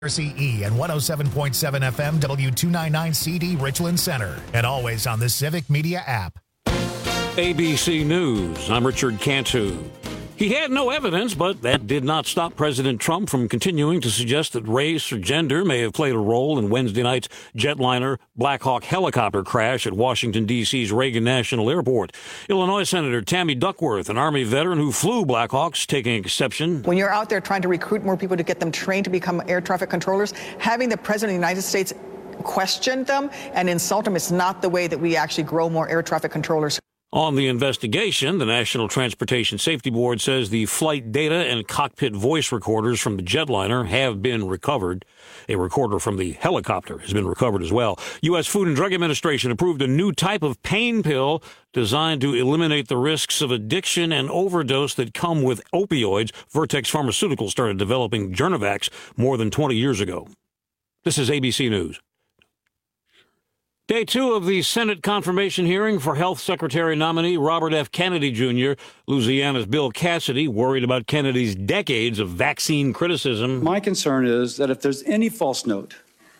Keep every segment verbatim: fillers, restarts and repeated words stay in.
C E and one oh seven point seven F M W two ninety-nine C D Richland Center, and always on the Civic Media app. A B C News, I'm Richard Cantu. He had no evidence, but that did not stop President Trump from continuing to suggest that race or gender may have played a role in Wednesday night's jetliner Black Hawk helicopter crash at Washington, D C's Reagan National Airport. Illinois Senator Tammy Duckworth, an Army veteran who flew Black Hawks, taking exception. When you're out there trying to recruit more people to get them trained to become air traffic controllers, having the President of the United States question them and insult them is not the way that we actually grow more air traffic controllers. On the investigation, the National Transportation Safety Board says the flight data and cockpit voice recorders from the jetliner have been recovered. A recorder from the helicopter has been recovered as well. U S Food and Drug Administration approved a new type of pain pill designed to eliminate the risks of addiction and overdose that come with opioids. Vertex Pharmaceuticals started developing Journavax more than twenty years ago. This is A B C News. Day two of the Senate confirmation hearing for Health Secretary nominee Robert F. Kennedy, Junior Louisiana's Bill Cassidy worried about Kennedy's decades of vaccine criticism. My concern is that if there's any false note,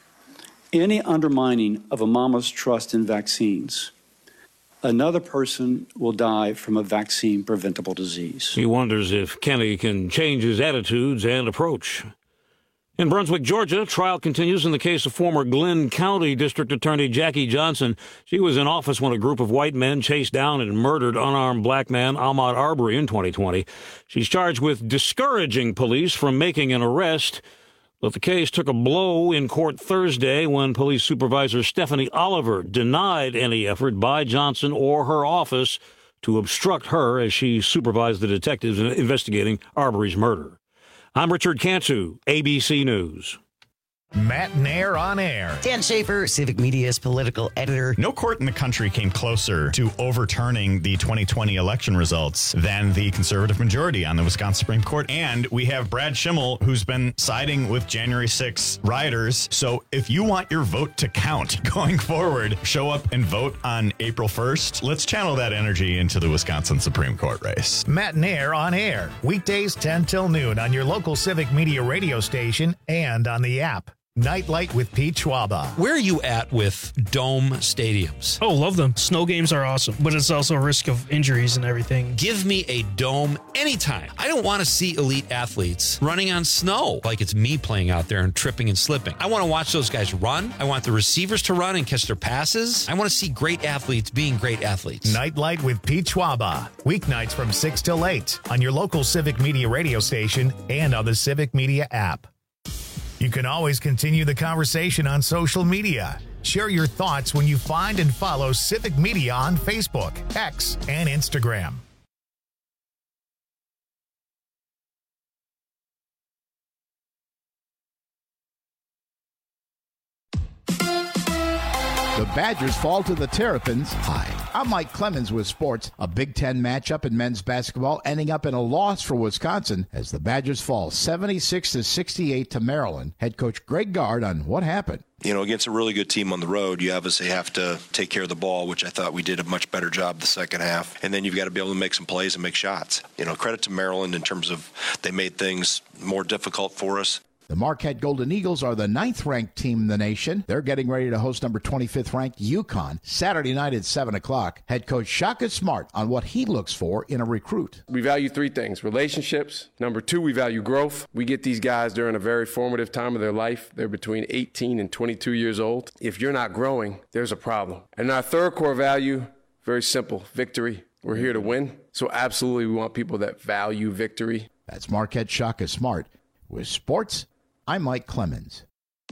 any undermining of a mama's trust in vaccines, another person will die from a vaccine-preventable disease. He wonders if Kennedy can change his attitudes and approach. In Brunswick, Georgia, trial continues in the case of former Glenn County District Attorney Jackie Johnson. She was in office when a group of white men chased down and murdered unarmed black man Ahmaud Arbery in twenty twenty. She's charged with discouraging police from making an arrest. But the case took a blow in court Thursday when police supervisor Stephanie Oliver denied any effort by Johnson or her office to obstruct her as she supervised the detectives investigating Arbery's murder. I'm Richard Cantu, A B C News. Matt Nair on air. Dan Schaefer, Civic Media's political editor. No court in the country came closer to overturning the twenty twenty election results than the conservative majority on the Wisconsin Supreme Court. And we have Brad Schimmel, who's been siding with January sixth rioters. So if you want your vote to count going forward, show up and vote on April first. Let's channel that energy into the Wisconsin Supreme Court race. Matt Nair on air. Weekdays ten till noon on your local Civic Media radio station and on the app. Nightlight with Pete Schwaba. Where are you at with dome stadiums? Oh, love them. Snow games are awesome, but it's also a risk of injuries and everything. Give me a dome anytime. I don't want to see elite athletes running on snow like it's me playing out there and tripping and slipping. I want to watch those guys run. I want the receivers to run and catch their passes. I want to see great athletes being great athletes. Nightlight with Pete Schwaba. Weeknights from six till eight on your local Civic Media radio station and on the Civic Media app. You can always continue the conversation on social media. Share your thoughts when you find and follow Civic Media on Facebook, X, and Instagram. The Badgers fall to the Terrapins. Hi, I'm Mike Clemens with sports. A Big Ten matchup in men's basketball ending up in a loss for Wisconsin as the Badgers fall seventy-six to sixty-eight to Maryland. Head coach Greg Gard on what happened. You know, against a really good team on the road, you obviously have to take care of the ball, which I thought we did a much better job the second half. And then you've got to be able to make some plays and make shots. You know, credit to Maryland in terms of they made things more difficult for us. The Marquette Golden Eagles are the ninth-ranked team in the nation. They're getting ready to host number twenty-fifth ranked UConn Saturday night at seven o'clock. Head coach Shaka Smart on what he looks for in a recruit. We value three things: relationships. Number two, we value growth. We get these guys during a very formative time of their life. They're between eighteen and twenty-two years old. If you're not growing, there's a problem. And our third core value, very simple: victory. We're here to win. So absolutely we want people that value victory. That's Marquette Shaka Smart. With sports, I'm Mike Clemens.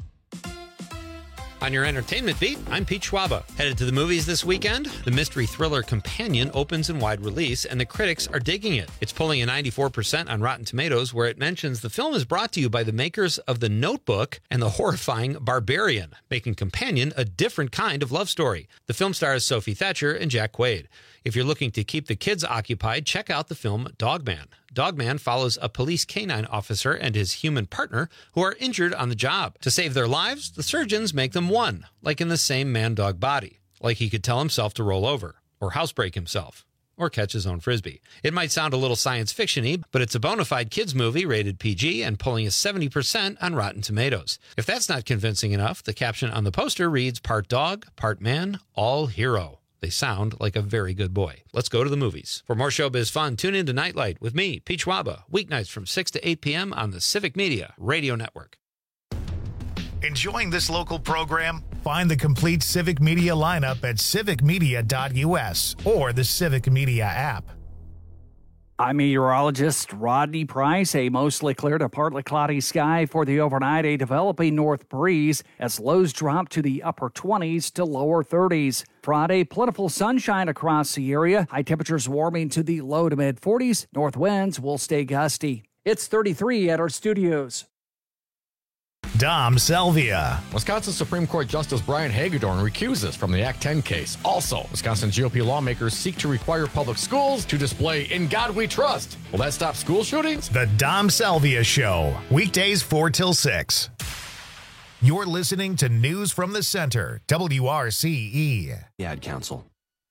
On your entertainment beat, I'm Pete Schwaba. Headed to the movies this weekend? The mystery thriller Companion opens in wide release, and the critics are digging it. It's pulling a ninety-four percent on Rotten Tomatoes, where it mentions the film is brought to you by the makers of The Notebook and the horrifying Barbarian, making Companion a different kind of love story. The film stars Sophie Thatcher and Jack Quaid. If you're looking to keep the kids occupied, check out the film Dogman. Dogman follows a police canine officer and his human partner who are injured on the job. To save their lives, the surgeons make them one, like in the same man-dog body, like he could tell himself to roll over or housebreak himself, or catch his own Frisbee. It might sound a little science fiction-y, but it's a bona fide kids movie rated P G and pulling a seventy percent on Rotten Tomatoes. If that's not convincing enough, the caption on the poster reads, "Part dog, part man, all hero." They sound like a very good boy. Let's go to the movies. For more showbiz fun, tune in to Nightlight with me, Pete Schwaba, weeknights from six to eight p.m. on the Civic Media Radio Network. Enjoying this local program? Find the complete Civic Media lineup at civic media dot u s or the Civic Media app. I'm meteorologist Rodney Price. A mostly clear to partly cloudy sky for the overnight. A developing north breeze as lows drop to the upper twenties to lower thirties. Friday, plentiful sunshine across the area. High temperatures warming to the low to mid forties. North winds will stay gusty. It's thirty-three at our studios. Dom Selvia. Wisconsin Supreme Court Justice Brian Hagedorn recuses from the Act ten case. Also, Wisconsin G O P lawmakers seek to require public schools to display "In God We Trust." Will that stop school shootings? The Dom Selvia Show, weekdays four till six. You're listening to News from the Center, W R C E. The Ad Council.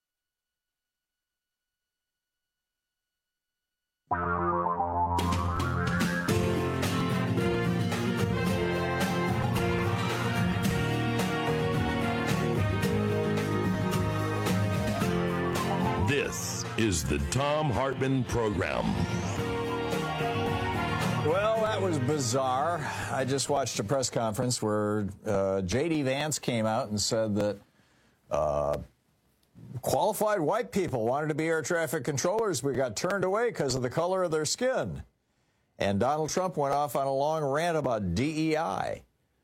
This is the Thom Hartmann Program. Well, that was bizarre. I just watched a press conference where uh, J D Vance came out and said that uh, qualified white people wanted to be air traffic controllers. We got turned away because of the color of their skin. And Donald Trump went off on a long rant about D E I.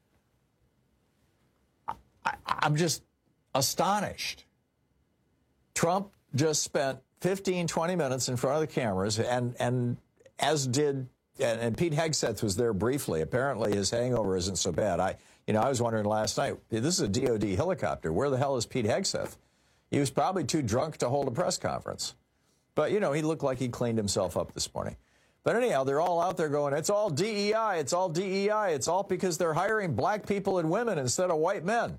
I, I'm just astonished. Trump just spent fifteen, twenty minutes in front of the cameras, and, and as did, and, and Pete Hegseth was there briefly. Apparently his hangover isn't so bad. I, you know, I was wondering last night, this is a D O D helicopter. Where the hell is Pete Hegseth? He was probably too drunk to hold a press conference. But, you know, he looked like he cleaned himself up this morning. But anyhow, they're all out there going, it's all D E I, it's all D E I, it's all because they're hiring black people and women instead of white men.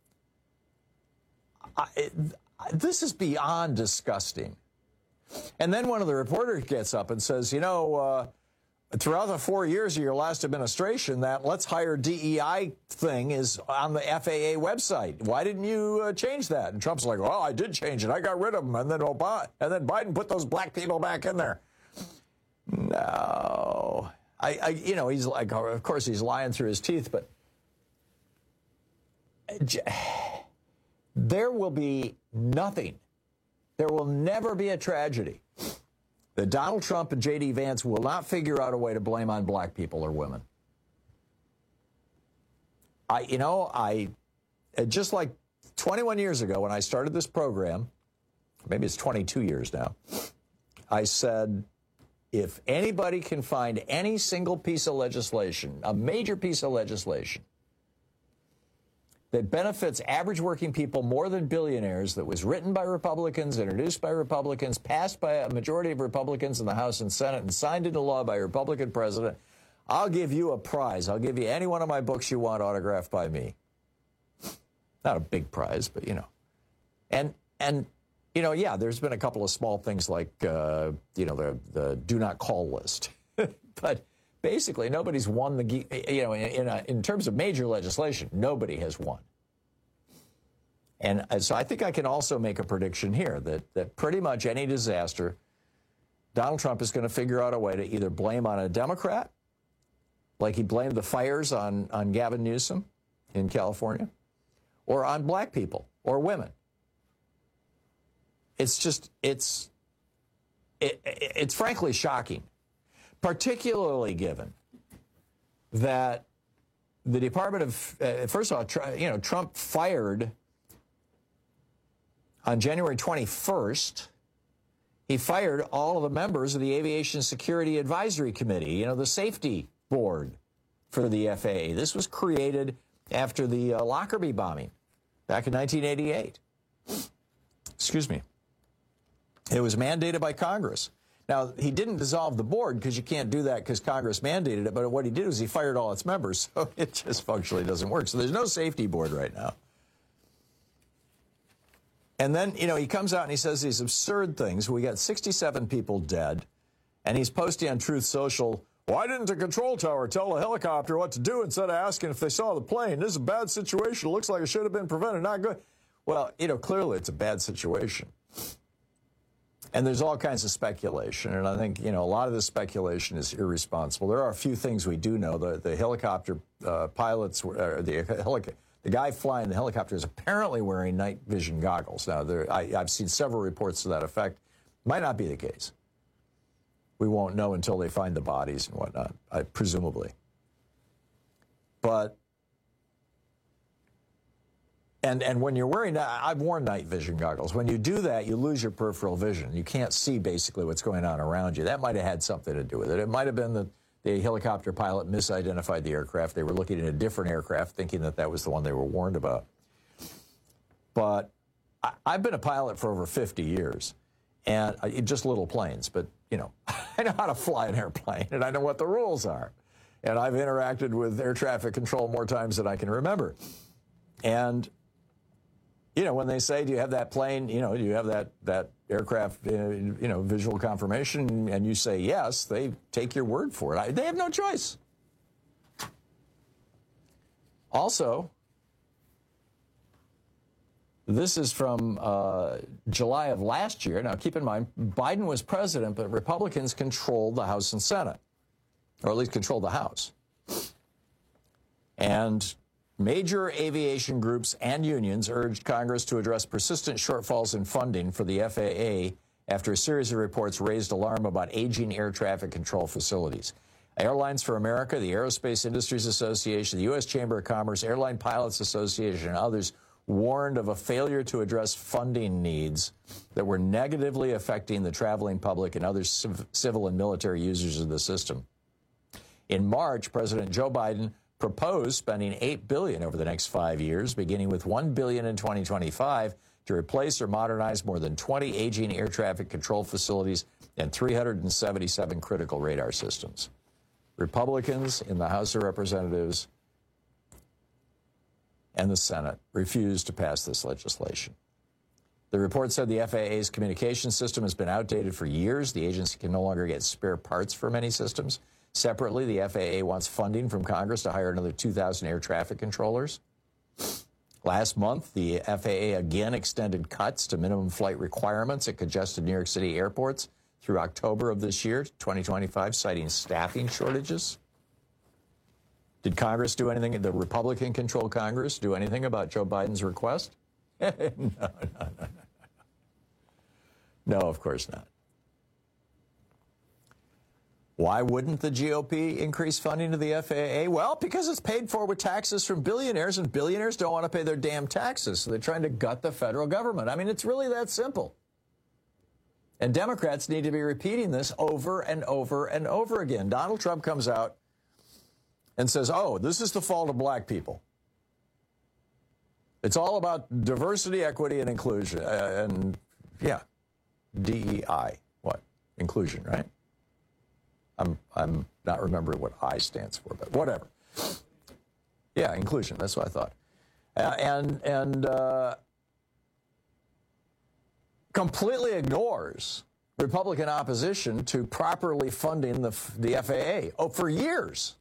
I, it, This is beyond disgusting. And then one of the reporters gets up and says, you know, uh, throughout the four years of your last administration, that let's hire D E I thing is on the F A A website. Why didn't you uh, change that? And Trump's like, well, I did change it. I got rid of them. And then Obama, and then Biden put those black people back in there. No. I, I you know, he's like, of course, he's lying through his teeth, but there will be nothing. There will never be a tragedy that Donald Trump and J D Vance will not figure out a way to blame on black people or women. I, you know, I, just like twenty-one years ago when I started this program, maybe it's twenty-two years now, I said, if anybody can find any single piece of legislation, a major piece of legislation, that benefits average working people more than billionaires, that was written by Republicans, introduced by Republicans, passed by a majority of Republicans in the House and Senate, and signed into law by a Republican president, I'll give you a prize. I'll give you any one of my books you want autographed by me. Not a big prize, but, you know. And, and you know, yeah, there's been a couple of small things like, uh, you know, the, the do not call list. But basically, nobody's won the, you know, in, a, in terms of major legislation, nobody has won. And so I think I can also make a prediction here that, that pretty much any disaster, Donald Trump is going to figure out a way to either blame on a Democrat, like he blamed the fires on, on Gavin Newsom in California, or on black people or women. It's just, it's, it, it's frankly shocking. Particularly given that the Department of, uh, first of all, you know, Trump fired on January twenty-first, he fired all of the members of the Aviation Security Advisory Committee, you know, the safety board for the F A A. This was created after the uh, Lockerbie bombing back in nineteen eighty-eight. Excuse me. It was mandated by Congress. Now, he didn't dissolve the board because you can't do that because Congress mandated it, but what he did was he fired all its members, so it just functionally doesn't work. So there's no safety board right now. And then, you know, he comes out and he says these absurd things. We got sixty-seven people dead, and he's posting on Truth Social, why didn't the control tower tell the helicopter what to do instead of asking if they saw the plane? This is a bad situation. It looks like it should have been prevented. Not good. Well, you know, clearly it's a bad situation. And there's all kinds of speculation, and I think, you know, a lot of this speculation is irresponsible. There are a few things we do know. The, the helicopter uh, pilots, were, uh, the, helic- the guy flying the helicopter is apparently wearing night vision goggles. Now, there, I, I've seen several reports to that effect. Might not be the case. We won't know until they find the bodies and whatnot, I, presumably. But, and and when you're wearing, I've worn night vision goggles. When you do that, you lose your peripheral vision. You can't see basically what's going on around you. That might have had something to do with it. It might have been that the helicopter pilot misidentified the aircraft. They were looking at a different aircraft, thinking that that was the one they were warned about. But I, I've been a pilot for over fifty years, and I, just little planes, but you know, I know how to fly an airplane, and I know what the rules are. And I've interacted with air traffic control more times than I can remember. And, you know, when they say, do you have that plane, you know, do you have that, that aircraft, uh, you know, visual confirmation, and you say yes, they take your word for it. I, they have no choice. Also, this is from uh, July of last year. Now, keep in mind, Biden was president, but Republicans controlled the House and Senate, or at least controlled the House. And major aviation groups and unions urged Congress to address persistent shortfalls in funding for the F A A after a series of reports raised alarm about aging air traffic control facilities. Airlines for America, the Aerospace Industries Association, the U S Chamber of Commerce, Airline Pilots Association, and others warned of a failure to address funding needs that were negatively affecting the traveling public and other civ- civil and military users of the system. In March, President Joe Biden proposed spending eight billion dollars over the next five years, beginning with one billion dollars in twenty twenty-five, to replace or modernize more than twenty aging air traffic control facilities and three hundred seventy-seven critical radar systems. Republicans in the House of Representatives and the Senate refused to pass this legislation. The report said the F A A's communication system has been outdated for years. The agency can no longer get spare parts for many systems. Separately, the F A A wants funding from Congress to hire another two thousand air traffic controllers. Last month, the F A A again extended cuts to minimum flight requirements at congested New York City airports through October of this year, twenty twenty-five, citing staffing shortages. Did Congress do anything, the Republican-controlled Congress, do anything about Joe Biden's request? no, no, no, no. No, of course not. Why wouldn't the G O P increase funding to the F A A? Well, because it's paid for with taxes from billionaires, and billionaires don't want to pay their damn taxes, so they're trying to gut the federal government. I mean, it's really that simple. And Democrats need to be repeating this over and over and over again. Donald Trump comes out and says, oh, this is the fault of black people. It's all about diversity, equity, and inclusion. Uh, and, yeah, D E I. What? Inclusion, right? I'm, I'm not remembering what I stands for, but whatever. Yeah, inclusion. That's what I thought. Uh, and and uh, completely ignores Republican opposition to properly funding the, the F A A. Oh, for years.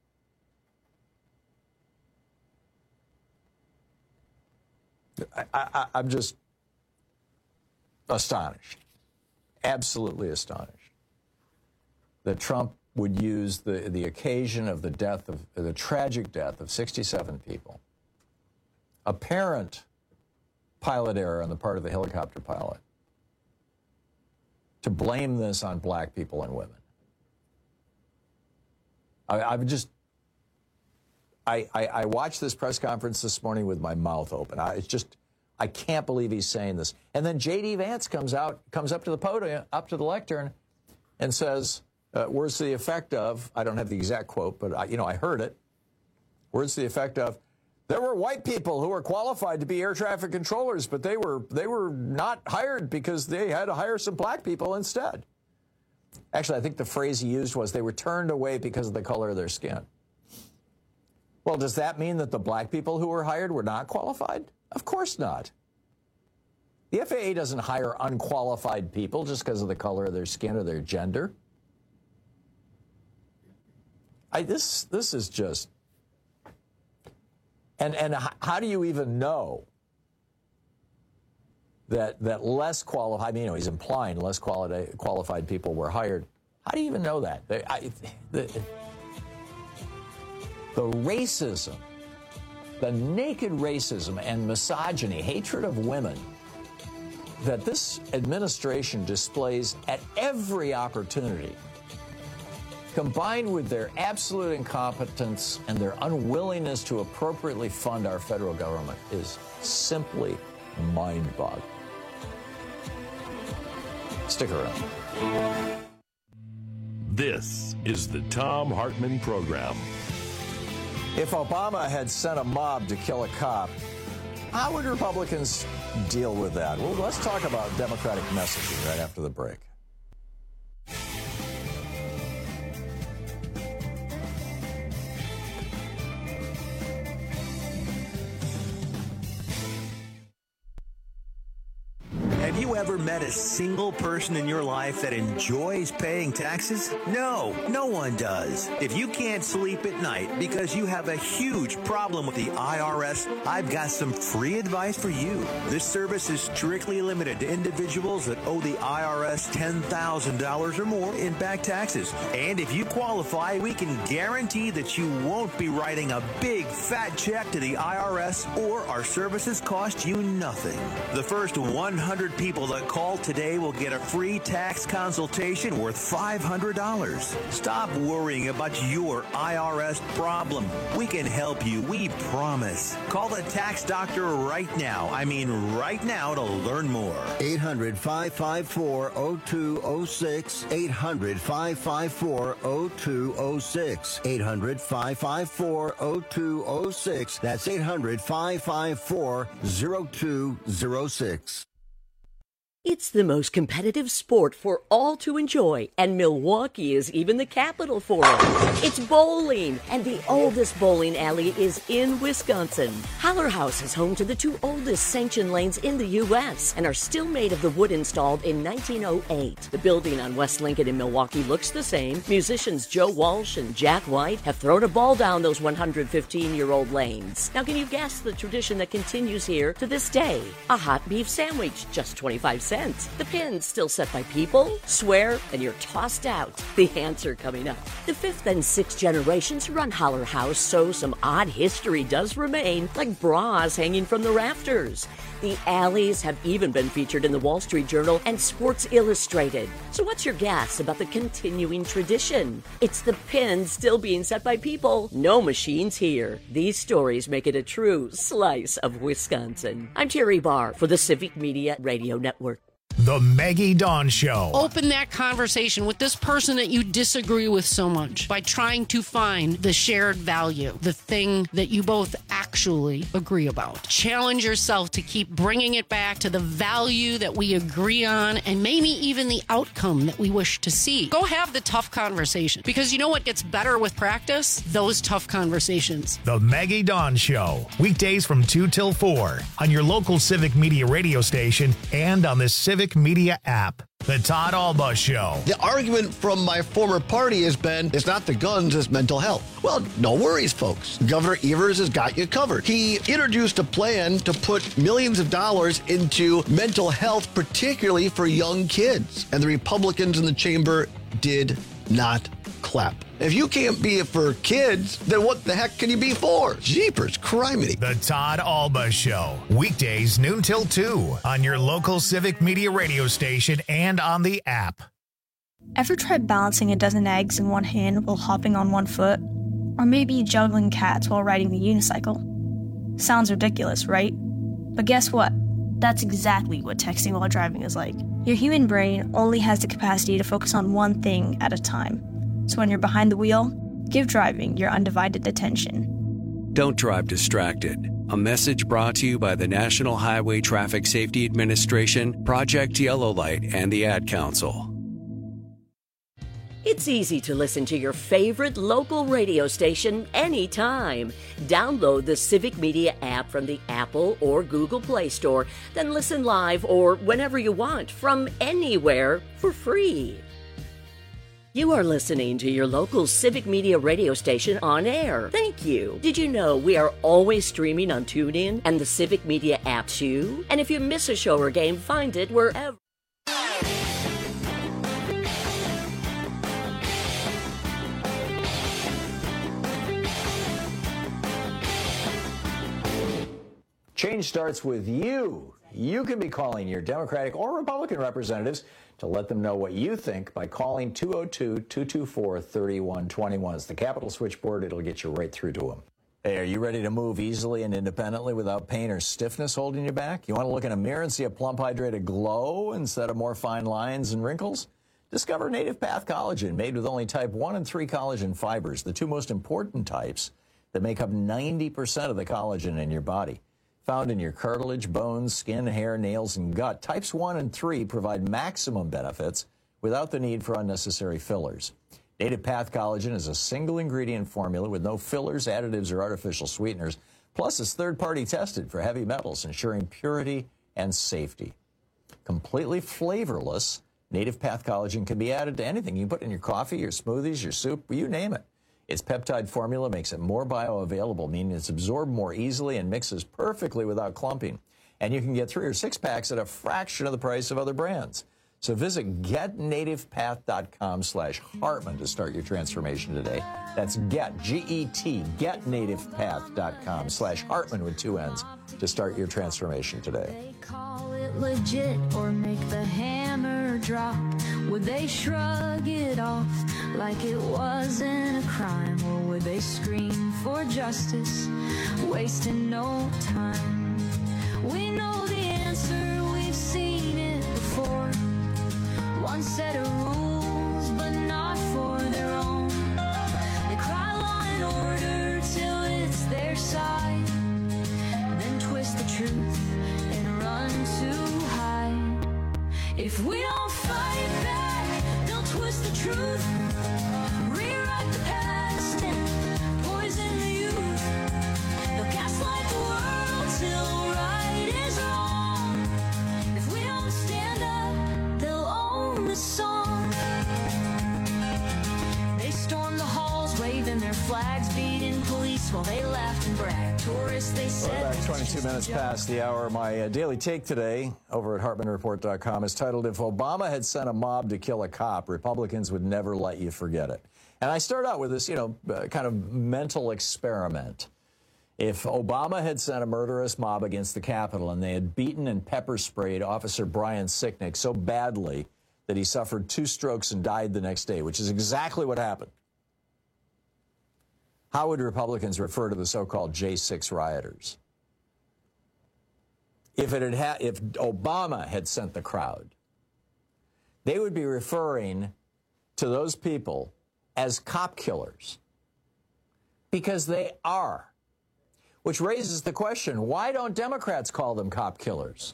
I, I, I'm just astonished, absolutely astonished, that Trump would use the, the occasion of the death of the tragic death of sixty-seven people, apparent pilot error on the part of the helicopter pilot, to blame this on black people and women. I, I've just. I, I, I watched this press conference this morning with my mouth open. I, it's just, I can't believe he's saying this. And then J D Vance comes out, comes up to the podium, up to the lectern, and says, uh, "Words to the effect of," I don't have the exact quote, but I, you know, I heard it. Words to the effect of, "There were white people who were qualified to be air traffic controllers, but they were they were not hired because they had to hire some black people instead." Actually, I think the phrase he used was, "They were turned away because of the color of their skin." Well, does that mean that the black people who were hired were not qualified? Of course not. The F A A doesn't hire unqualified people just because of the color of their skin or their gender. I, this this is just, and and how do you even know that that less qualified? I mean, you know, he's implying less quali- qualified people were hired. How do you even know that? They, I, the, the racism, the naked racism and misogyny, hatred of women that this administration displays at every opportunity, combined with their absolute incompetence and their unwillingness to appropriately fund our federal government, is simply mind-boggling. Stick around. This is the Thom Hartmann Program. If Obama had sent a mob to kill a cop, how would Republicans deal with that? Well, let's talk about Democratic messaging right after the break. Have you ever met a single person in your life that enjoys paying taxes? No, no one does. If you can't sleep at night because you have a huge problem with the I R S, I've got some free advice for you. This service is strictly limited to individuals that owe the I R S ten thousand dollars or more in back taxes. And if you qualify, we can guarantee that you won't be writing a big fat check to the I R S, or our services cost you nothing. The first one hundred people that call today will get a free tax consultation worth five hundred dollars. Stop worrying about your I R S problem. We can help you, we promise. Call the tax doctor right now. I mean right now to learn more. eight hundred, five five four, oh two oh six. eight hundred, five five four, oh two oh six. eight hundred, five five four, oh two oh six. That's eight hundred, five five four, oh two oh six. It's the most competitive sport for all to enjoy, and Milwaukee is even the capital for it. It's bowling, and the oldest bowling alley is in Wisconsin. Haller House is home to the two oldest sanctioned lanes in the U S and are still made of the wood installed in nineteen oh eight. The building on West Lincoln in Milwaukee looks the same. Musicians Joe Walsh and Jack White have thrown a ball down those one hundred fifteen-year-old lanes. Now, can you guess the tradition that continues here to this day? A hot beef sandwich, just twenty-five cents. The pin's still set by people, swear, and you're tossed out. The answer coming up. The fifth and sixth generations run Haller House, so some odd history does remain, like bras hanging from the rafters. The alleys have even been featured in the Wall Street Journal and Sports Illustrated. So what's your guess about the continuing tradition? It's the pins still being set by people. No machines here. These stories make it a true slice of Wisconsin. I'm Terry Barr for the Civic Media Radio Network. The Maggie Dawn Show. Open that conversation with this person that you disagree with so much by trying to find the shared value, the thing that you both actually agree about. Challenge yourself to keep bringing it back to the value that we agree on and maybe even the outcome that we wish to see. Go have the tough conversation, because you know what gets better with practice? Those tough conversations. The Maggie Dawn Show. Weekdays from two till four on your local Civic Media radio station and on the Civic Media app. The Todd Alba Show. The argument from my former party has been, it's not the guns, it's mental health. Well, no worries, folks. Governor Evers has got you covered. He introduced a plan to put millions of dollars into mental health, particularly for young kids. And the Republicans in the chamber did not clap. If you can't be it for kids, then what the heck can you be for? Jeepers, criminy. The Todd Alba Show. Weekdays noon till two on your local Civic Media radio station and on the app. Ever tried balancing a dozen eggs in one hand while hopping on one foot? Or maybe juggling cats while riding the unicycle? Sounds ridiculous, right? But guess what? That's exactly what texting while driving is like. Your human brain only has the capacity to focus on one thing at a time. So when you're behind the wheel, give driving your undivided attention. Don't drive distracted. A message brought to you by the National Highway Traffic Safety Administration, Project Yellow Light, and the Ad Council. It's easy to listen to your favorite local radio station anytime. Download the Civic Media app from the Apple or Google Play Store, then listen live or whenever you want from anywhere for free. You are listening to your local Civic Media radio station on air. Thank you. Did you know we are always streaming on TuneIn and the Civic Media app too? And if you miss a show or game, find it wherever. Change starts with you. You can be calling your Democratic or Republican representatives to let them know what you think by calling two oh two, two two four, three one two one. It's the Capitol switchboard. It'll get you right through to them. Hey, are you ready to move easily and independently without pain or stiffness holding you back? You want to look in a mirror and see a plump, hydrated glow instead of more fine lines and wrinkles? Discover Native Path Collagen, made with only type one and three collagen fibers, the two most important types that make up ninety percent of the collagen in your body. Found in your cartilage, bones, skin, hair, nails, and gut, types one and three provide maximum benefits without the need for unnecessary fillers. Native Path Collagen is a single-ingredient formula with no fillers, additives, or artificial sweeteners. Plus, it's third-party tested for heavy metals, ensuring purity and safety. Completely flavorless, Native Path Collagen can be added to anything. You can put it in your coffee, your smoothies, your soup, you name it. Its peptide formula makes it more bioavailable, meaning it's absorbed more easily and mixes perfectly without clumping. And you can get three or six packs at a fraction of the price of other brands. So visit getnativepath.com slash Hartman to start your transformation today. That's get, G E T, getnativepath.com slash Hartman with two N's to start your transformation today. They call it legit or make the hammer drop. Would they shrug it off like it wasn't a crime? Or would they scream for justice, wasting no time? We know the answer, we've seen it before. One set of rules, but not for their own. They cry law and order till it's their side, then twist the truth and run to hide. If we don't fight back, they'll twist the truth, rewrite the past and poison the youth. They'll gaslight the world till right is wrong. If we don't stand up, they'll own the song. They storm the halls, waving their flags, beating police while they laughed and bragged. Tourists, they said. Well, back twenty-two minutes past the hour. My uh, daily take today over at Hartman Report dot com is titled, "If Obama had sent a mob to kill a cop, Republicans would never let you forget it." And I start out with this, you know, uh, kind of mental experiment. If Obama had sent a murderous mob against the Capitol and they had beaten and pepper sprayed Officer Brian Sicknick so badly that he suffered two strokes and died the next day, which is exactly what happened, how would Republicans refer to the so-called J six rioters? If it had ha- if Obama had sent the crowd, they would be referring to those people as cop killers, because they are. Which raises the question, why don't Democrats call them cop killers?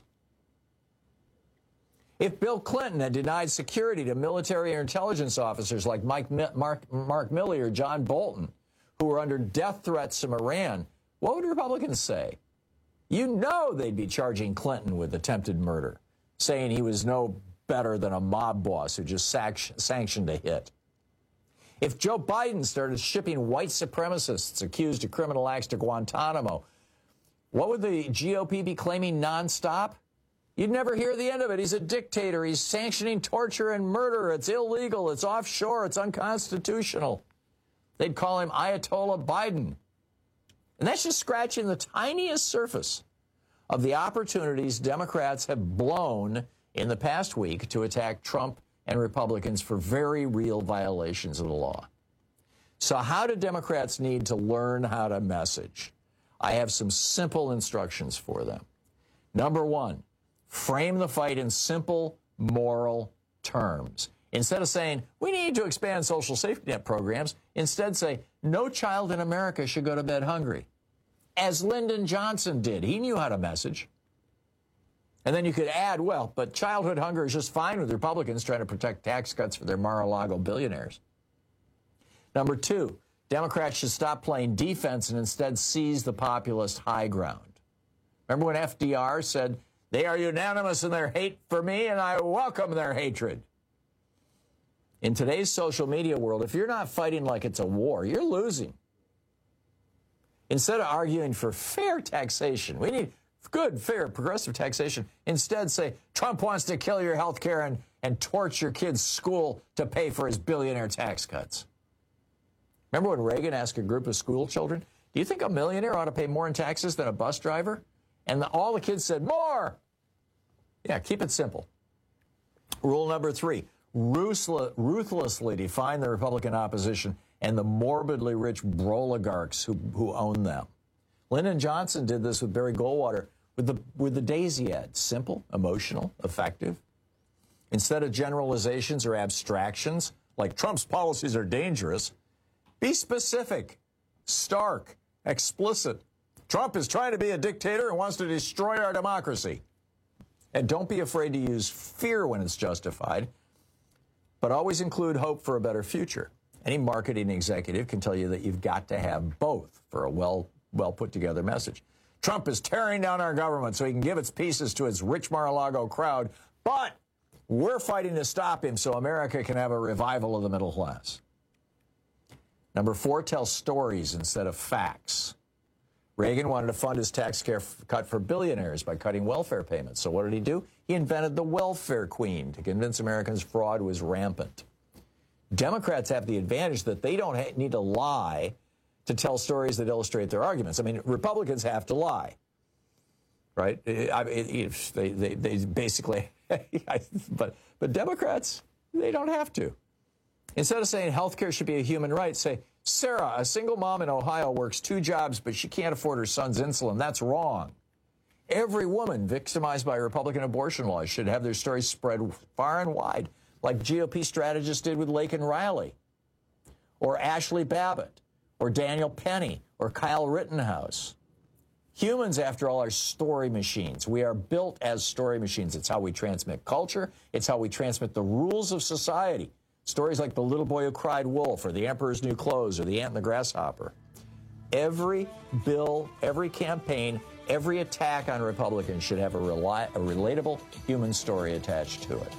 If Bill Clinton had denied security to military or intelligence officers like Mike, Mark, Mark Milley or John Bolton, who were under death threats from Iran, what would Republicans say? You know they'd be charging Clinton with attempted murder, saying he was no better than a mob boss who just sanctioned a hit. If Joe Biden started shipping white supremacists accused of criminal acts to Guantanamo, what would the G O P be claiming nonstop? You'd never hear the end of it. He's a dictator. He's sanctioning torture and murder. It's illegal. It's offshore. It's unconstitutional. They'd call him Ayatollah Biden. And that's just scratching the tiniest surface of the opportunities Democrats have blown in the past week to attack Trump and Republicans for very real violations of the law. So how do Democrats need to learn how to message? I have some simple instructions for them. Number one, frame the fight in simple, moral terms. Instead of saying, we need to expand social safety net programs, instead say, no child in America should go to bed hungry. As Lyndon Johnson did. He knew how to message. And then you could add, well, but childhood hunger is just fine with Republicans trying to protect tax cuts for their Mar-a-Lago billionaires. Number two, Democrats should stop playing defense and instead seize the populist high ground. Remember when F D R said, they are unanimous in their hate for me, and I welcome their hatred. In today's social media world, if you're not fighting like it's a war, you're losing. Instead of arguing for fair taxation, we need good, fair, progressive taxation. Instead, say, Trump wants to kill your health care and, and torch your kid's school to pay for his billionaire tax cuts. Remember when Reagan asked a group of school children, do you think a millionaire ought to pay more in taxes than a bus driver? And the, all the kids said, more. Yeah, keep it simple. Rule number three, ruthless, ruthlessly define the Republican opposition and the morbidly rich oligarchs who, who own them. Lyndon Johnson did this with Barry Goldwater with the, with the Daisy ad. Simple, emotional, effective. Instead of generalizations or abstractions, like Trump's policies are dangerous, be specific, stark, explicit. Trump is trying to be a dictator and wants to destroy our democracy. And don't be afraid to use fear when it's justified, but always include hope for a better future. Any marketing executive can tell you that you've got to have both for a well, well put together message. Trump is tearing down our government so he can give its pieces to its rich Mar-a-Lago crowd, but we're fighting to stop him so America can have a revival of the middle class. Number four, tell stories instead of facts. Reagan wanted to fund his tax care cut for billionaires by cutting welfare payments. So what did he do? He invented the welfare queen to convince Americans fraud was rampant. Democrats have the advantage that they don't ha- need to lie to tell stories that illustrate their arguments. I mean, Republicans have to lie, right? I mean, they, they, they basically, but, but Democrats, they don't have to. Instead of saying health care should be a human right, say, Sarah, a single mom in Ohio, works two jobs, but she can't afford her son's insulin. That's wrong. Every woman victimized by Republican abortion laws should have their stories spread far and wide, like G O P strategists did with Laken Riley, or Ashley Babbitt, or Daniel Penny, or Kyle Rittenhouse. Humans, after all, are story machines. We are built as story machines. It's how we transmit culture. It's how we transmit the rules of society. Stories like The Little Boy Who Cried Wolf, or The Emperor's New Clothes, or The Ant and the Grasshopper. Every bill, every campaign, every attack on Republicans should have a, reli- a relatable human story attached to it.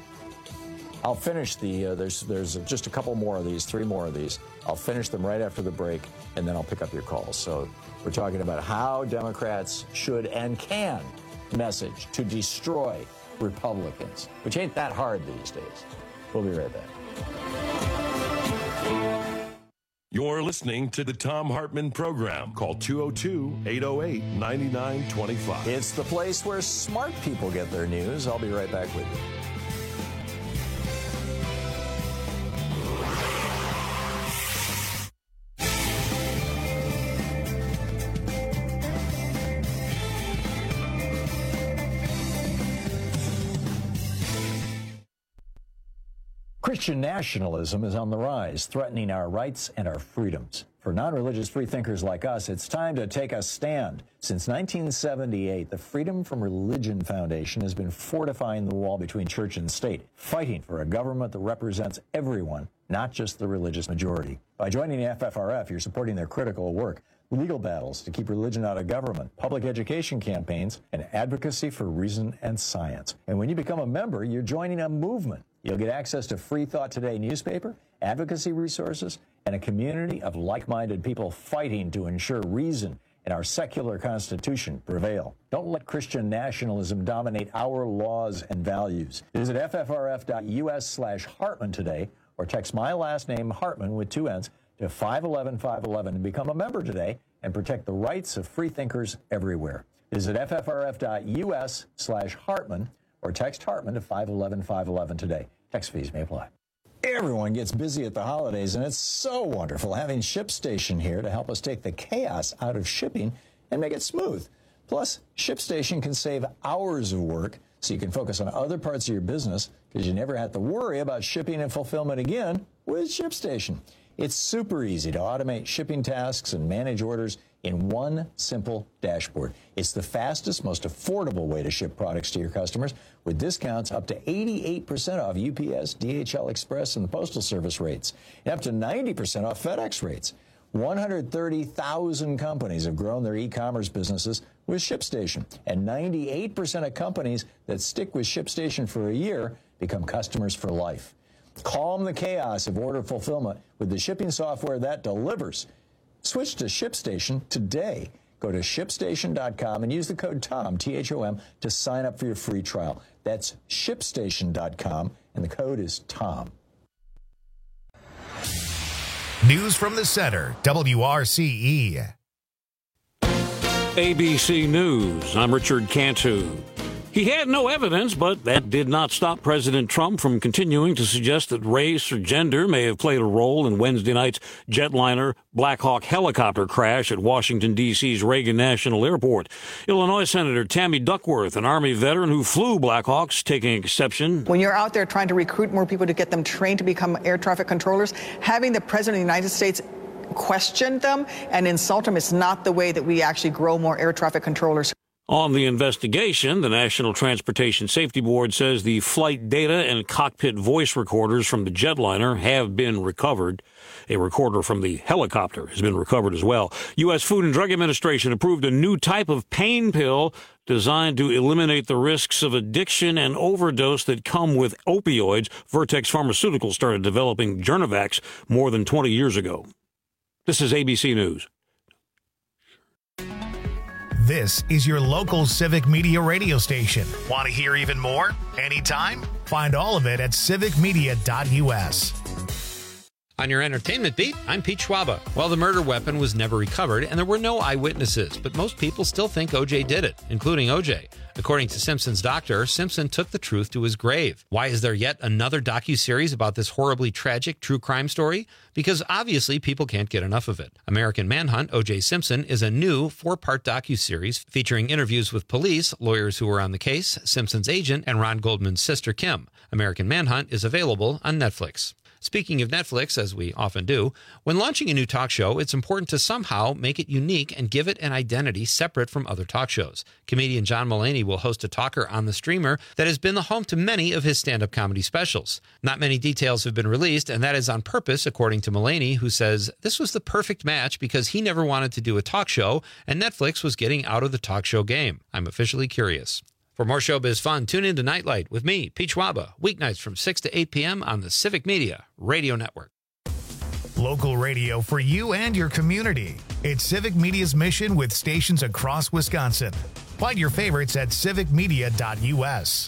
I'll finish the, uh, there's, there's just a couple more of these, three more of these. I'll finish them right after the break, and then I'll pick up your calls. So we're talking about how Democrats should and can message to destroy Republicans, which ain't that hard these days. We'll be right back. You're listening to the Thom Hartmann Program. Call two oh two, eight oh eight, nine nine two five. It's the place where smart people get their news. I'll be right back with you. Christian nationalism is on the rise, threatening our rights and our freedoms. For non-religious freethinkers like us, it's time to take a stand. Since nineteen seventy-eight, the Freedom from Religion Foundation has been fortifying the wall between church and state, fighting for a government that represents everyone, not just the religious majority. By joining the F F R F, you're supporting their critical work, legal battles to keep religion out of government, public education campaigns, and advocacy for reason and science. And when you become a member, you're joining a movement. You'll get access to Free Thought Today newspaper, advocacy resources, and a community of like-minded people fighting to ensure reason and our secular constitution prevail. Don't let Christian nationalism dominate our laws and values. Visit ffrf.us slash Hartman today, or text my last name, Hartman, with two N's, to five one one five one one and become a member today and protect the rights of freethinkers everywhere. Visit ffrf.us slash Hartman, or text Hartman to five one one five one one today. Text fees may apply. Everyone gets busy at the holidays, and it's so wonderful having ShipStation here to help us take the chaos out of shipping and make it smooth. Plus, ShipStation can save hours of work so you can focus on other parts of your business because you never have to worry about shipping and fulfillment again with ShipStation. It's super easy to automate shipping tasks and manage orders in one simple dashboard. It's the fastest, most affordable way to ship products to your customers with discounts up to eighty-eight percent off U P S, D H L Express, and the Postal Service rates, and up to ninety percent off FedEx rates. one hundred thirty thousand companies have grown their e-commerce businesses with ShipStation, and ninety-eight percent of companies that stick with ShipStation for a year become customers for life. Calm the chaos of order fulfillment with the shipping software that delivers. Switch to ShipStation today. Go to ship station dot com and use the code TOM, T H O M, to sign up for your free trial. That's ship station dot com, and the code is TOM. News from the Center, W R C E. A B C News, I'm Richard Cantu. He had no evidence, but that did not stop President Trump from continuing to suggest that race or gender may have played a role in Wednesday night's jetliner Black Hawk helicopter crash at Washington, D C's Reagan National Airport. Illinois Senator Tammy Duckworth, an Army veteran who flew Black Hawks, taking exception. When you're out there trying to recruit more people to get them trained to become air traffic controllers, having the President of the United States question them and insult them is not the way that we actually grow more air traffic controllers. On the investigation, the National Transportation Safety Board says the flight data and cockpit voice recorders from the jetliner have been recovered. A recorder from the helicopter has been recovered as well. U S Food and Drug Administration approved a new type of pain pill designed to eliminate the risks of addiction and overdose that come with opioids. Vertex Pharmaceuticals started developing Journavax more than twenty years ago. This is A B C News. This is your local Civic Media radio station. Want to hear even more? Anytime? Find all of it at civic media dot U S. On your entertainment beat, I'm Pete Schwaba. Well, the murder weapon was never recovered, and there were no eyewitnesses, but most people still think O J did it, including O J. According to Simpson's doctor, Simpson took the truth to his grave. Why is there yet another docuseries about this horribly tragic true crime story? Because obviously people can't get enough of it. American Manhunt, O J Simpson, is a new four-part docuseries featuring interviews with police, lawyers who were on the case, Simpson's agent, and Ron Goldman's sister, Kim. American Manhunt is available on Netflix. Speaking of Netflix, as we often do, when launching a new talk show, it's important to somehow make it unique and give it an identity separate from other talk shows. Comedian John Mulaney will host a talker on the streamer that has been the home to many of his stand-up comedy specials. Not many details have been released, and that is on purpose, according to Mulaney, who says this was the perfect match because he never wanted to do a talk show, and Netflix was getting out of the talk show game. I'm officially curious. For more showbiz fun, tune in to Nightlight with me, Pete Schwaba, weeknights from six to eight p.m. on the Civic Media Radio Network. Local radio for you and your community. It's Civic Media's mission with stations across Wisconsin. Find your favorites at civic media dot U S.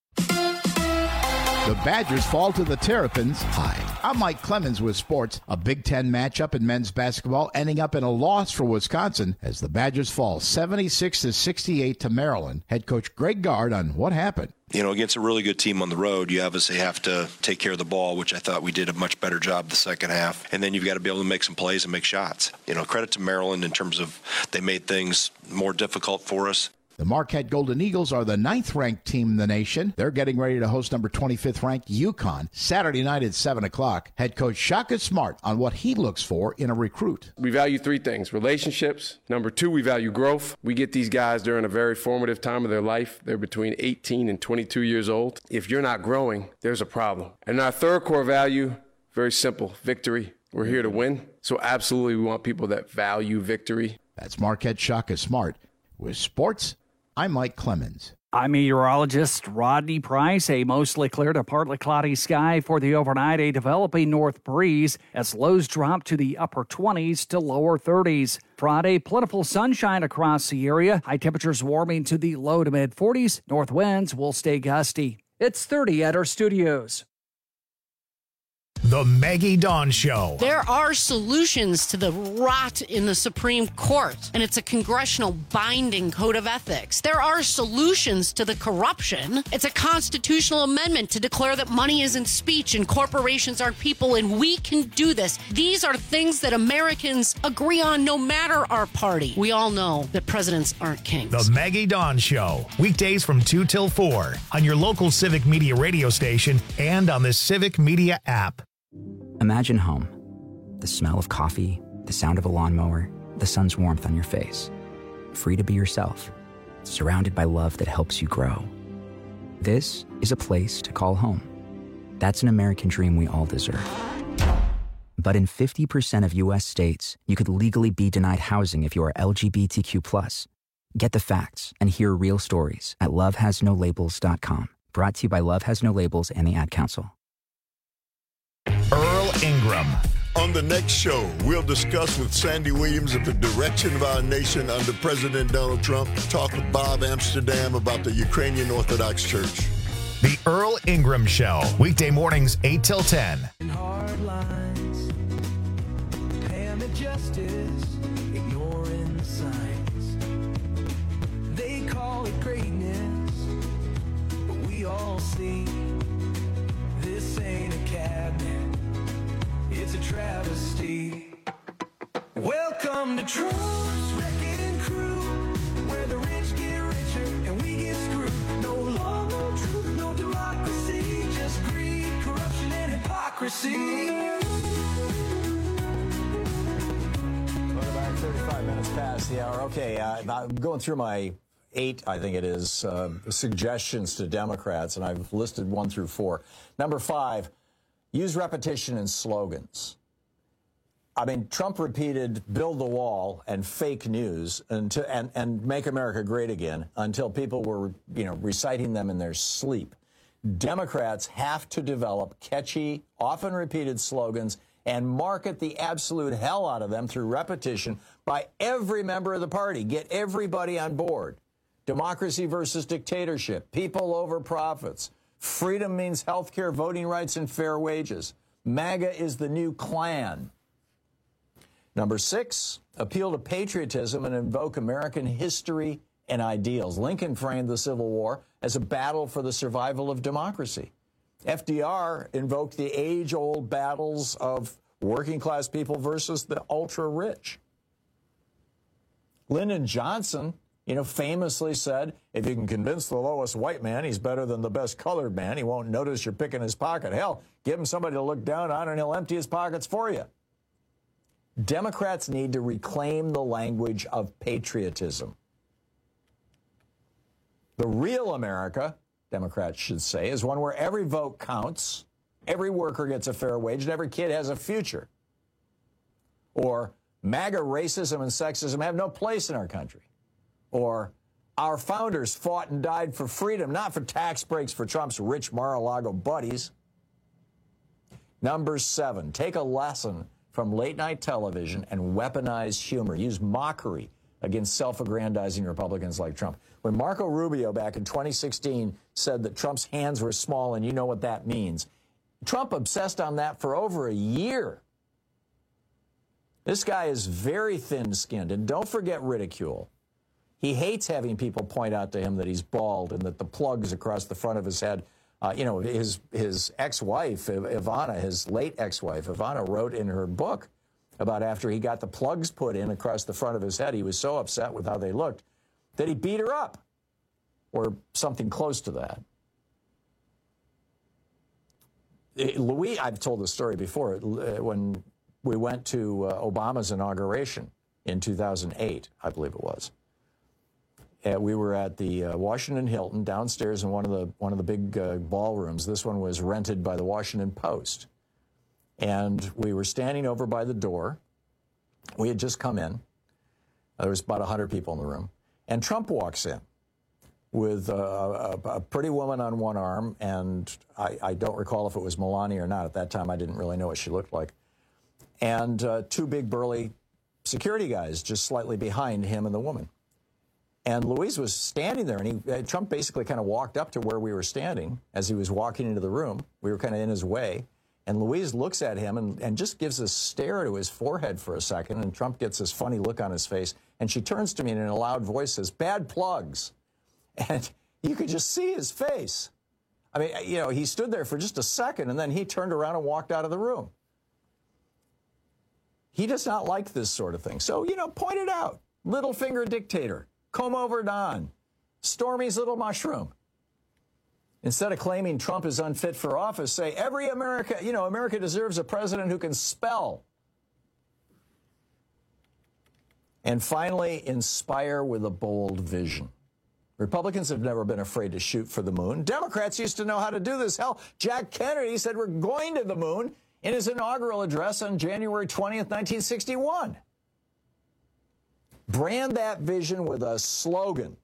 The Badgers fall to the Terrapins. Hi, I'm Mike Clemens with sports. A Big Ten matchup in men's basketball ending up in a loss for Wisconsin as the Badgers fall seventy-six to sixty-eight to Maryland. Head coach Greg Gard on what happened. You know, against a really good team on the road, you obviously have to take care of the ball, which I thought we did a much better job the second half. And then you've got to be able to make some plays and make shots. You know, credit to Maryland in terms of they made things more difficult for us. The Marquette Golden Eagles are the ninth-ranked team in the nation. They're getting ready to host number twenty-fifth ranked UConn Saturday night at seven o'clock. Head coach Shaka Smart on what he looks for in a recruit. We value three things: relationships. Number two, we value growth. We get these guys during a very formative time of their life. They're between eighteen and twenty-two years old. If you're not growing, there's a problem. And our third core value, very simple: victory. We're here to win. So absolutely we want people that value victory. That's Marquette Shaka Smart. With sports, I'm Mike Clemens. I'm meteorologist Rodney Price. A mostly clear to partly cloudy sky for the overnight. A developing north breeze as lows drop to the upper twenties to lower thirties. Friday, plentiful sunshine across the area. High temperatures warming to the low to mid forties. North winds will stay gusty. It's thirty at our studios. The Maggie Dawn Show. There are solutions to the rot in the Supreme Court, and it's a congressional binding code of ethics. There are solutions to the corruption. It's a constitutional amendment to declare that money isn't speech and corporations aren't people, and we can do this. These are things that Americans agree on no matter our party. We all know that presidents aren't kings. The Maggie Dawn Show. Weekdays from two till four on your local Civic Media radio station and on the Civic Media app. Imagine home. The smell of coffee, the sound of a lawnmower, the sun's warmth on your face, free to be yourself, surrounded by love that helps you grow. This is a place to call home. That's an American dream we all deserve. But in fifty percent of U S states, you could legally be denied housing if you are L G B T Q plus. Get the facts and hear real stories at love has no labels dot com. Brought to you by Love Has No Labels and the Ad Council. Earl Ingram. On the next show, we'll discuss with Sandy Williams of the direction of our nation under President Donald Trump. Talk with Bob Amsterdam about the Ukrainian Orthodox Church. The Earl Ingram Show, weekday mornings eight till ten. Hard lines, paying the justice, ignoring the signs. They call it greatness, but we all see this ain't a cabinet, it's a travesty. Welcome to Trump's Wrecking Crew, where the rich get richer and we get screwed. No law, no truth, no democracy, just greed, corruption, and hypocrisy. Well, about thirty-five minutes past the hour. Okay, uh, I'm going through my eight, I think it is, uh, suggestions to Democrats, and I've listed one through four. Number five, use repetition in slogans. I mean, Trump repeated build the wall and fake news until, and, and make America great again until people were, you know, reciting them in their sleep. Democrats have to develop catchy, often repeated slogans and market the absolute hell out of them through repetition by every member of the party. Get everybody on board. Democracy versus dictatorship. People over profits. Freedom means health care, voting rights, and fair wages. MAGA is the new Klan. Number six, appeal to patriotism and invoke American history and ideals. Lincoln framed the Civil War as a battle for the survival of democracy. F D R invoked the age-old battles of working-class people versus the ultra-rich. Lyndon Johnson, you know, famously said, if you can convince the lowest white man he's better than the best colored man, he won't notice you're picking his pocket. Hell, give him somebody to look down on and he'll empty his pockets for you. Democrats need to reclaim the language of patriotism. The real America, Democrats should say, is one where every vote counts, every worker gets a fair wage, and every kid has a future. Or MAGA racism and sexism have no place in our country. Or our founders fought and died for freedom, not for tax breaks for Trump's rich Mar-a-Lago buddies. Number seven, take a lesson from late-night television and weaponize humor. Use mockery against self-aggrandizing Republicans like Trump. When Marco Rubio back in twenty sixteen said that Trump's hands were small, and you know what that means, Trump obsessed on that for over a year. This guy is very thin-skinned, and don't forget ridicule. He hates having people point out to him that he's bald and that the plugs across the front of his head. Uh, you know, his his ex-wife, Ivana, his late ex-wife, Ivana, wrote in her book about after he got the plugs put in across the front of his head, he was so upset with how they looked that he beat her up, or something close to that. Louis, I've told this story before, when we went to uh, Obama's inauguration in two thousand eight, I believe it was. Uh, we were at the uh, Washington Hilton downstairs in one of the one of the big uh, ballrooms. This one was rented by the Washington Post. And we were standing over by the door. We had just come in. There was about one hundred people in the room. And Trump walks in with uh, a, a pretty woman on one arm, and I, I don't recall if it was Melania or not. At that time, I didn't really know what she looked like. And uh, two big burly security guys just slightly behind him and the woman. And Louise was standing there, and he, uh, Trump basically kind of walked up to where we were standing as he was walking into the room. We were kind of in his way. And Louise looks at him and, and just gives a stare to his forehead for a second, and Trump gets this funny look on his face. And she turns to me and in a loud voice says, "Bad plugs." And you could just see his face. I mean, you know, he stood there for just a second, and then he turned around and walked out of the room. He does not like this sort of thing. So, you know, point it out. Little finger dictator. Come over Don. Stormy's little mushroom. Instead of claiming Trump is unfit for office, say every America, you know, America deserves a president who can spell. And finally, inspire with a bold vision. Republicans have never been afraid to shoot for the moon. Democrats used to know how to do this. Hell, Jack Kennedy said we're going to the moon in his inaugural address on January twentieth, nineteen sixty-one. Brand that vision with a slogan.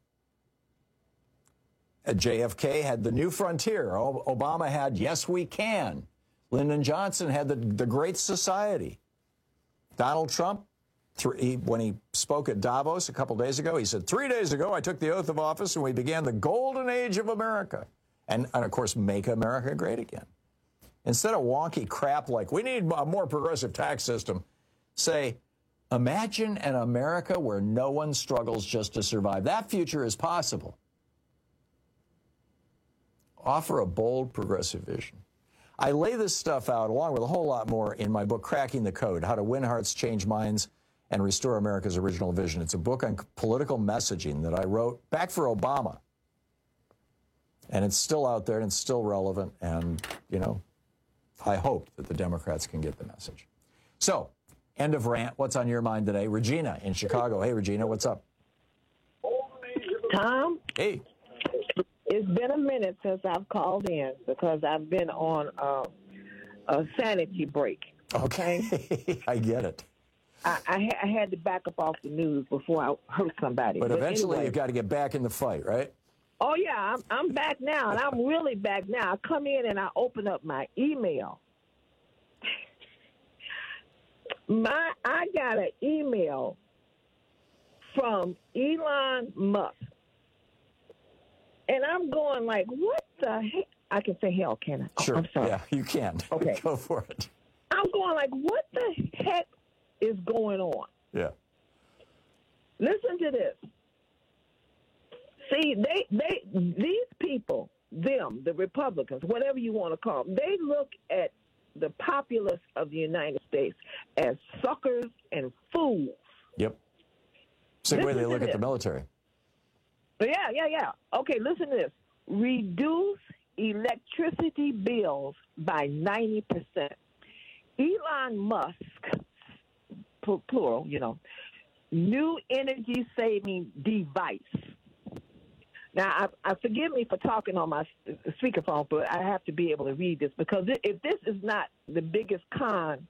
J F K had the new frontier. Obama had yes, we can. Lyndon Johnson had the, the great society. Donald Trump, three, when he spoke at Davos a couple days ago, he said, three days ago I took the oath of office and we began the golden age of America. And, and of course, make America great again. Instead of wonky crap like we need a more progressive tax system, say, imagine an America where no one struggles just to survive. That future is possible. Offer a bold, progressive vision. I lay this stuff out, along with a whole lot more, in my book, Cracking the Code, How to Win Hearts, Change Minds, and Restore America's Original Vision. It's a book on political messaging that I wrote back for Obama. And it's still out there, and it's still relevant, and, you know, I hope that the Democrats can get the message. So, end of rant. What's on your mind today? Regina in Chicago. Hey, Regina, what's up? Tom? Hey. It's been a minute since I've called in because I've been on uh, a sanity break. Okay. I get it. I, I, ha- I had to back up off the news before I hurt somebody. But, but eventually anyway. You've got to get back in the fight, right? Oh, yeah, I'm, I'm back now, and I'm really back now. I come in and I open up my email. My I got an email from Elon Musk. And I'm going like, what the heck? I can say hell, can I? Sure. Oh, I'm sorry. Yeah, you can. Okay. Go for it. I'm going like, what the heck is going on? Yeah. Listen to this. See, they, they, these people, them, the Republicans, whatever you want to call them, they look at the populace of the United States as suckers and fools. Yep. Same way Listen they to look at this. the military. Yeah, yeah, yeah. Okay, listen to this. Reduce electricity bills by ninety percent. Elon Musk, plural, you know, new energy-saving device. Now, I, I forgive me for talking on my speakerphone, but I have to be able to read this because if this is not the biggest con.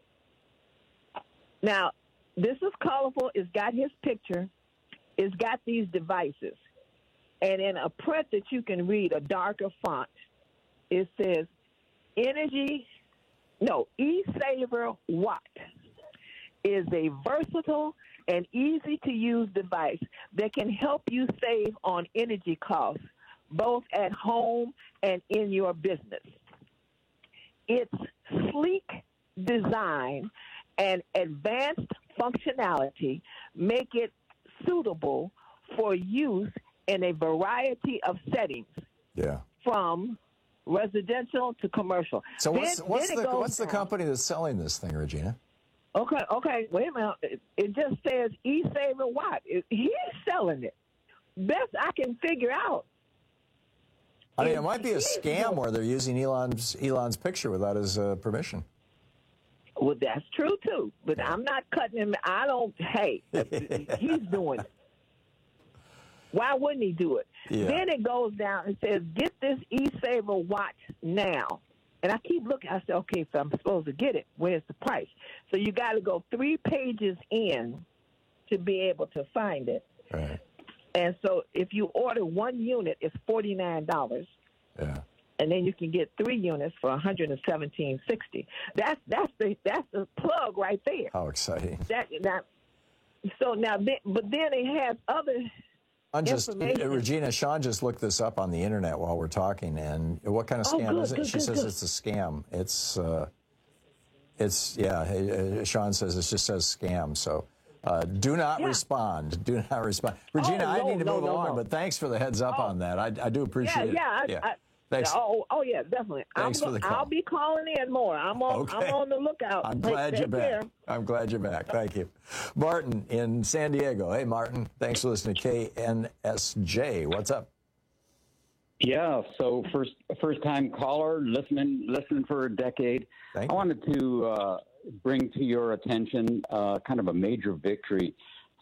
Now, this is colorful. It's got his picture. It's got these devices. And in a print that you can read, a darker font, it says Energy, no, eSaver Watt is a versatile and easy-to-use device that can help you save on energy costs, both at home and in your business. Its sleek design and advanced functionality make it suitable for use in a variety of settings, yeah, from residential to commercial. So what's, Then- what's, then it the, goes what's the down. company that's selling this thing, Regina? Okay, okay, wait a minute. It, it just says eSaver Watt. It, he's selling it. Best I can figure out. I mean, it might be a scam where they're using Elon's Elon's picture without his uh, permission. Well, that's true, too. But I'm not cutting him. I don't, hey, he's doing it. Why wouldn't he do it? Yeah. Then it goes down and says, get this eSaver Watch now. And I keep looking. I said, okay, if I'm supposed to get it, where's the price? So you got to go three pages in to be able to find it. Right. And so if you order one unit, it's forty-nine dollars. Yeah. And then you can get three units for one hundred seventeen sixty. That's that's the that's the plug right there. How exciting! That that. So now, then, but then it has other. I'm just, information. uh, Regina, Sean just looked this up on the internet while we're talking, and what kind of Oh, scam good, is it? good, She good, says good. it's a scam. It's, uh, it's yeah. Uh, Sean says it just says scam. So uh, do not Yeah. respond. Do not respond. Regina, Oh, I no, need to no, move no, along, no. but thanks for the heads up on that. I, I do appreciate yeah, it. yeah, I, I, Thanks. Oh, oh yeah, definitely. Thanks I'm, for the go- call. I'll be calling in more. I'm on. Okay. I'm on the lookout. I'm Take- glad take you're back. care. I'm glad you're back. Thank you. Martin in San Diego. Hey, Martin. Thanks for listening to K N S J. What's up? Yeah, so first first time caller, listening listening for a decade. Thank I wanted to uh, bring to your attention uh, kind of a major victory.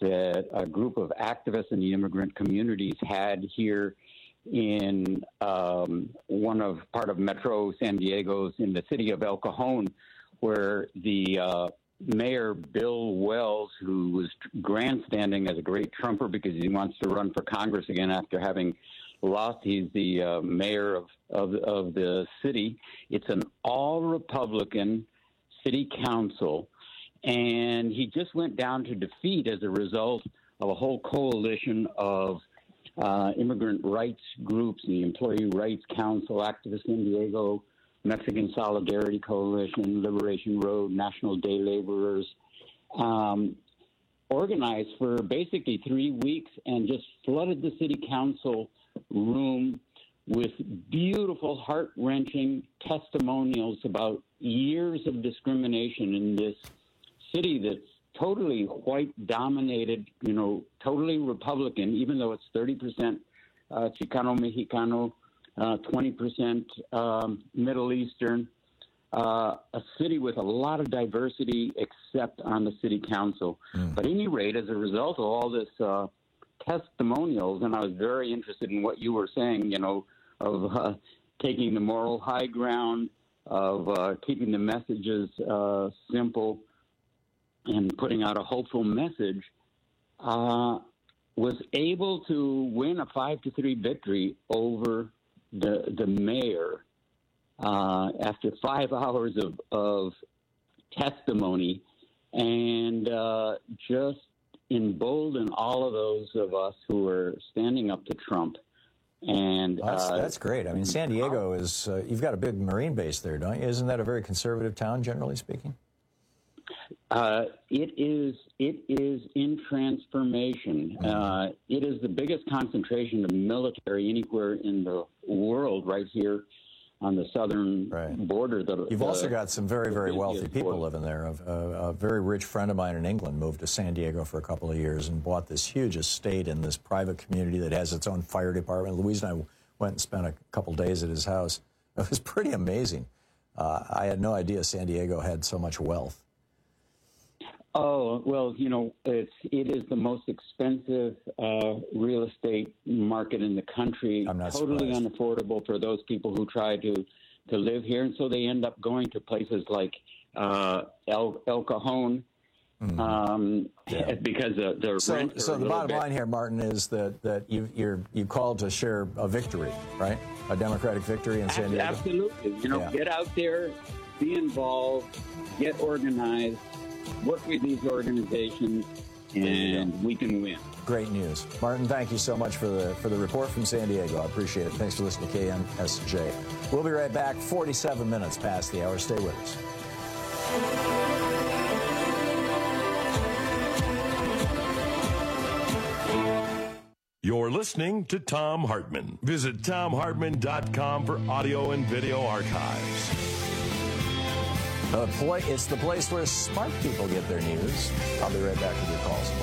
that a group of activists in the immigrant communities had here in um, one of part of Metro San Diego's in the city of El Cajon, where the uh, Mayor Bill Wells, who was grandstanding as a great Trumper because he wants to run for Congress again after having lost. He's the uh, mayor of, of of the city. It's an all-Republican city council, and he just went down to defeat as a result of a whole coalition of uh, immigrant rights groups, the Employee Rights Council, Activists San Diego, Mexican Solidarity Coalition, Liberation Road, National Day Laborers, um, organized for basically three weeks and just flooded the city council room with beautiful, heart-wrenching testimonials about years of discrimination in this city that's totally white-dominated, you know, totally Republican, even though it's thirty percent uh, Chicano, Mexicano, uh, twenty percent um, Middle Eastern, uh, a city with a lot of diversity except on the city council. Mm. But at any rate, as a result of all this uh, testimonials, and I was very interested in what you were saying, you know, of uh, taking the moral high ground, of uh, keeping the messages uh, simple, and putting out a hopeful message, uh, was able to win a five to three victory over the the mayor uh, after five hours of, of testimony, and uh, just embolden all of those of us who are standing up to Trump. And well, that's, uh, that's great. I mean, San Diego is, uh, you've got a big Marine base there, don't you? Isn't that a very conservative town, generally speaking? Uh, it is. It is in transformation. Mm-hmm. Uh, it is the biggest concentration of military anywhere in the world, right here on the southern right. border. The, You've the, also got some very, very wealthy people border. living there. A, a, a very rich friend of mine in England moved to San Diego for a couple of years and bought this huge estate in this private community that has its own fire department. Louise and I went and spent a couple days at his house. It was pretty amazing. Uh, I had no idea San Diego had so much wealth. Oh, well, you know, it's, it is the most expensive uh, real estate market in the country. I'm not totally surprised. unaffordable for those people who try to, to live here. And so they end up going to places like uh, El, El Cajon mm-hmm. um, yeah. because the, the so, rent So the bottom bit. line here, Martin, is that, that you, you're, you called to share a victory, right? A Democratic victory in San Diego? Absolutely. You know, yeah. get out there, be involved, get organized, work with these organizations, and we can win. Great news. Martin, thank you so much for the for the report from San Diego. I appreciate it. Thanks for listening to K N S J. We'll be right back, forty-seven minutes past the hour. Stay with us. You're listening to Thom Hartmann. Visit Thom Hartmann dot com for audio and video archives. Uh, play, it's the place where smart people get their news. I'll be right back with your calls.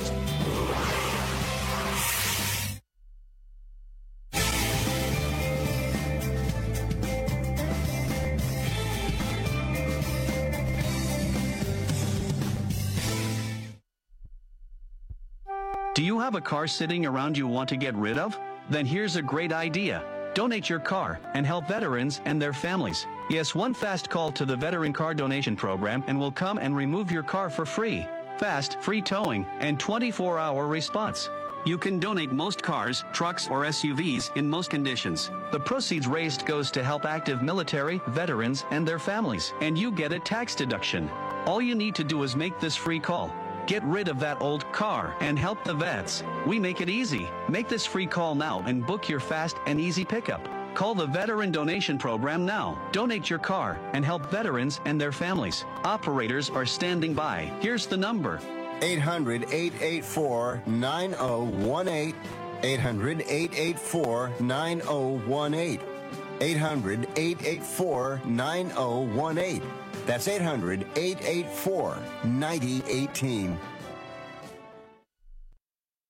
Do you have a car sitting around you want to get rid of? Then here's a great idea. Donate your car and help veterans and their families. Yes, one fast call to the Veteran Car Donation Program and we'll come and remove your car for free. Fast, free towing, and twenty-four hour response. You can donate most cars, trucks, or S U Vs in most conditions. The proceeds raised goes to help active military, veterans, and their families, and you get a tax deduction. All you need to do is make this free call. Get rid of that old car and help the vets. We make it easy. Make this free call now and book your fast and easy pickup. Call the Veteran Donation Program now. Donate your car and help veterans and their families. Operators are standing by. Here's the number. eight hundred, eight eight four, nine oh one eight. eight hundred, eight eight four, nine oh one eight. eight hundred, eight eight four, nine oh one eight. That's eight hundred, eight eight four, nine oh one eight.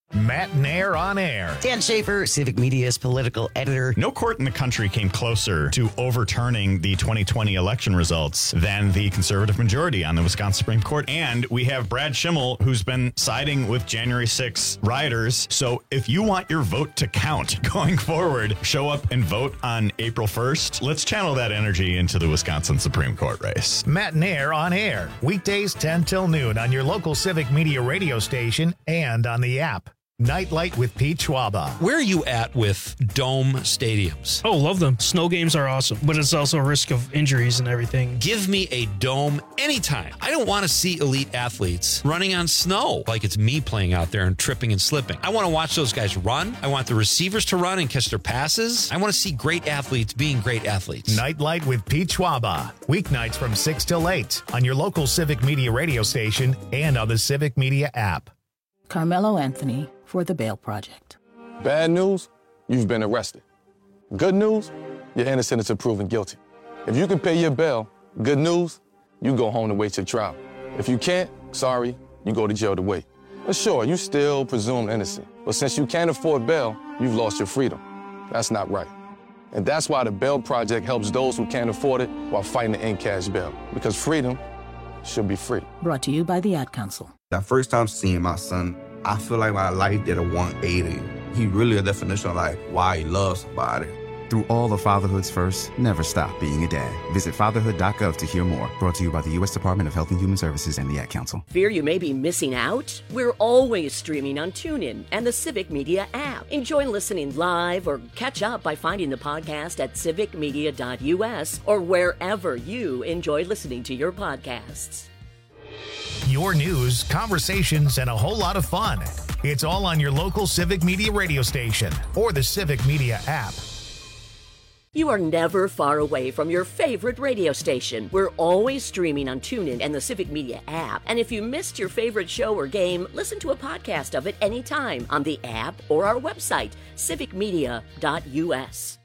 Matt Nair on air. Dan Schaefer, Civic Media's political editor. No court in the country came closer to overturning the twenty twenty election results than the conservative majority on the Wisconsin Supreme Court. And we have Brad Schimmel, who's been siding with January sixth rioters. So if you want your vote to count going forward, show up and vote on April first. Let's channel that energy into the Wisconsin Supreme Court race. Matt Nair on air. Weekdays ten till noon on your local Civic Media radio station and on the app. Nightlight with Pete Schwaba. Where are you at with dome stadiums? Oh, love them. Snow games are awesome, but it's also a risk of injuries and everything. Give me a dome anytime. I don't want to see elite athletes running on snow like it's me playing out there and tripping and slipping. I want to watch those guys run. I want the receivers to run and catch their passes. I want to see great athletes being great athletes. Nightlight with Pete Schwaba. Weeknights from six till eight on your local Civic Media radio station and on the Civic Media app. Carmelo Anthony for the Bail Project. Bad news, you've been arrested. Good news, you're innocent until proven guilty. If you can pay your bail, good news, you go home to wait your trial. If you can't, sorry, you go to jail to wait. But sure, you still presumed innocent. But since you can't afford bail, you've lost your freedom. That's not right. And that's why the Bail Project helps those who can't afford it while fighting to end cash bail. Because freedom should be free. Brought to you by the Ad Council. That first time seeing my son, I feel like my life did a one eighty. He really a definition of like why he loves somebody. Through all of fatherhood's first, never stop being a dad. Visit fatherhood dot gov to hear more. Brought to you by the U S Department of Health and Human Services and the Ad Council. Fear you may be missing out? We're always streaming on TuneIn and the Civic Media app. Enjoy listening live or catch up by finding the podcast at civic media dot u s or wherever you enjoy listening to your podcasts. Your news, conversations, and a whole lot of fun. It's all on your local Civic Media radio station or the Civic Media app. You are never far away from your favorite radio station. We're always streaming on TuneIn and the Civic Media app. And if you missed your favorite show or game, listen to a podcast of it anytime on the app or our website, civic media dot u s.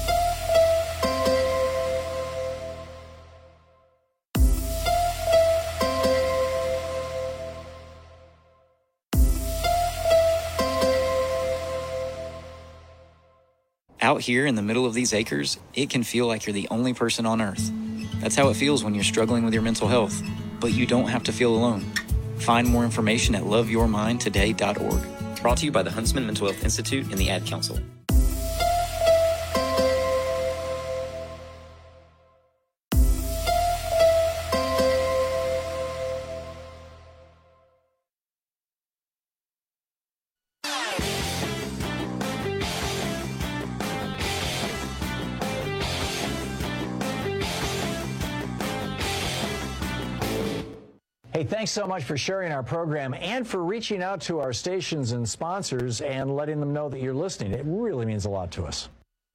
Out here in the middle of these acres, it can feel like you're the only person on Earth. That's how it feels when you're struggling with your mental health. But you don't have to feel alone. Find more information at love your mind today dot org. Brought to you by the Huntsman Mental Health Institute and the Ad Council. Hey, thanks so much for sharing our program and for reaching out to our stations and sponsors and letting them know that you're listening. It really means a lot to us.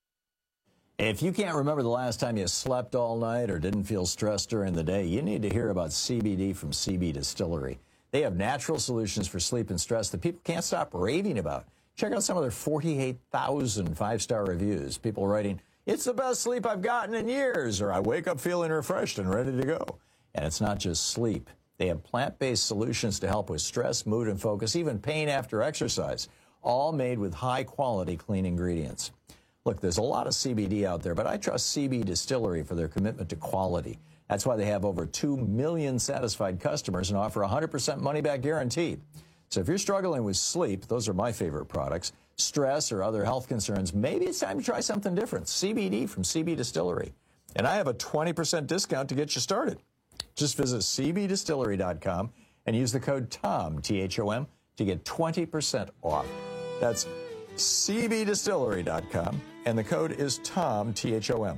If you can't remember the last time you slept all night or didn't feel stressed during the day, you need to hear about C B D from C B Distillery. They have natural solutions for sleep and stress that people can't stop raving about. Check out some of their forty-eight thousand five-star reviews. People writing, "It's the best sleep I've gotten in years," or "I wake up feeling refreshed and ready to go." And it's not just sleep. They have plant-based solutions to help with stress, mood, and focus, even pain after exercise, all made with high-quality clean ingredients. Look, there's a lot of C B D out there, but I trust C B Distillery for their commitment to quality. That's why they have over two million satisfied customers and offer a one hundred percent money-back guarantee. So if you're struggling with sleep, those are my favorite products, stress or other health concerns, maybe it's time to try something different. C B D from C B Distillery. And I have a twenty percent discount to get you started. Just visit c b distillery dot com and use the code TOM, T H O M, to get twenty percent off. That's c b distillery dot com, and the code is TOM, T H O M.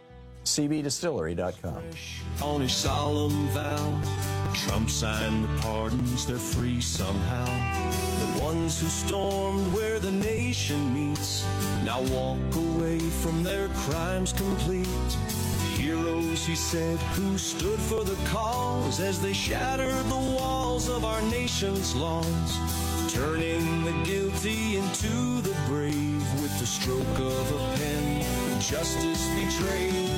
c b distillery dot com. On his solemn vow, Trump signed the pardons, they're free somehow. The ones who stormed where the nation meets now walk away from their crimes complete. Heroes, he said, who stood for the cause as they shattered the walls of our nation's laws, turning the guilty into the brave with the stroke of a pen, justice betrayed.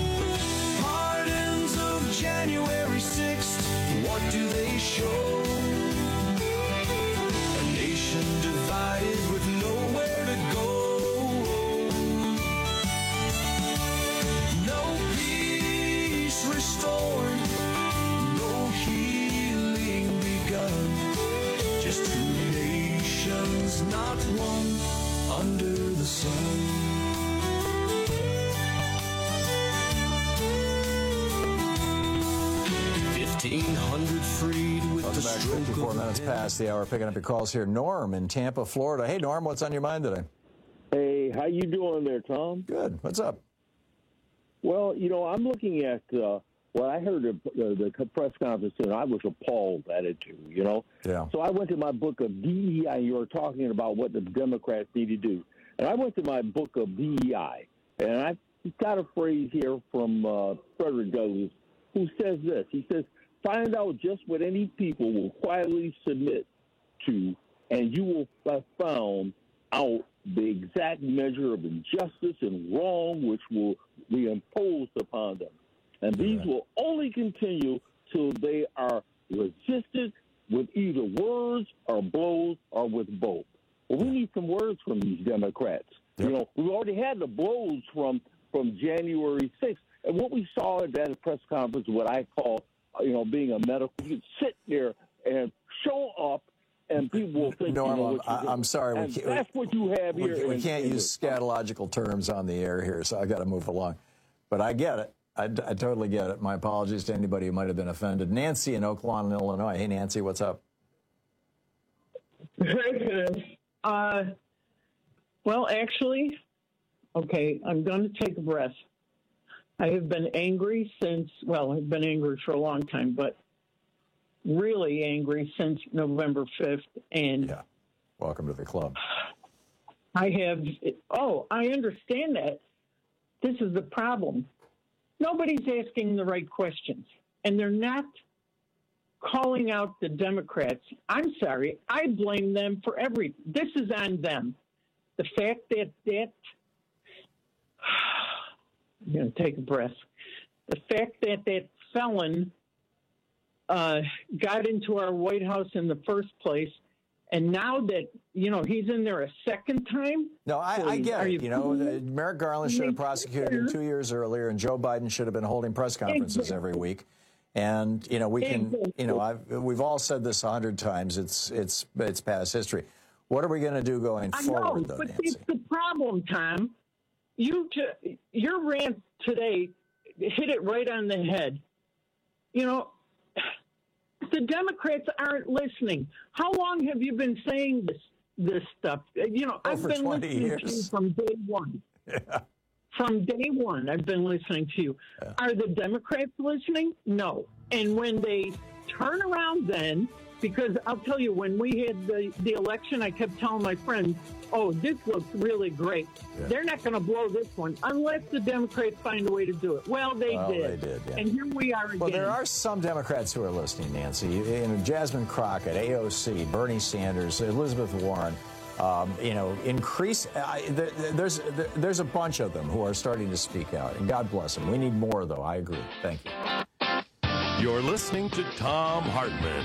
Pardons of January sixth, what do they show? A nation divided fifteen hundred freed with Welcome the back. stroke fifty-four of minutes a pen. past the hour. Picking up your calls here. Norm in Tampa, Florida. Hey, Norm, what's on your mind today? Hey, how you doing there, Tom? Good. What's up? Well, you know, I'm looking at uh, what I heard at the, the press conference, and I was appalled at it too. You know. Yeah. So I went to my book of D E I. And you were talking about what the Democrats need to do, and I went to my book of D E I, and I got a phrase here from uh, Frederick Douglass, who says this. He says, "Find out just what any people will quietly submit to, and you will have found out the exact measure of injustice and wrong which will be imposed upon them. And these yeah. will only continue till they are resisted with either words or blows or with both." Well, we need some words from these Democrats. Yep. You know, we already had the blows from, from January sixth. And what we saw at that press conference, what I call, you know, being a medical, you could sit there and show up, and people will think, no, you know, I'm, what you're I'm doing. sorry. And We can't, that's what you have we, here. We in, can't in use the, scatological terms on the air here, so I got to move along. But I get it. I, I totally get it. My apologies to anybody who might have been offended. Nancy in Oak Lawn, Illinois. Hey, Nancy, what's up? Very good. Uh, well, actually, okay, I'm going to take a breath. I have been angry since, well, I've been angry for a long time, but really angry since November fifth. And yeah. Welcome to the club. I have, oh, I understand that. This is the problem. Nobody's asking the right questions, and they're not calling out the Democrats. I'm sorry. I blame them for everything. This is on them. The fact that that, I'm going to take a breath. The fact that that felon uh, got into our White House in the first place, and now that, you know, he's in there a second time. No, I, so I get it. you, you know, Merrick Garland should have prosecuted him two years earlier, and Joe Biden should have been holding press conferences exactly. every week. And, you know, we can, exactly. you know, I've, we've all said this a hundred times. It's, it's, it's past history. What are we going to do going I forward, know, though, but Nancy? it's the problem, Tom. You, t- your rant today hit it right on the head. You know, the Democrats aren't listening. How long have you been saying this this stuff? You know, oh, I've been listening years. to you from day one. Yeah. From day one, I've been listening to you. Yeah. Are the Democrats listening? No. And when they turn around then, because I'll tell you, when we had the, the election, I kept telling my friends, oh, this looks really great. Yeah. They're not going to blow this one unless the Democrats find a way to do it. Well, they well, did. They did, yeah. And here we are again. Well, there are some Democrats who are listening, Nancy. You know, Jasmine Crockett, A O C, Bernie Sanders, Elizabeth Warren. Um, you know, increase. Uh, there, there's there, there's a bunch of them who are starting to speak out, and God bless them. We need more, though. I agree. Thank you. You're listening to Thom Hartmann.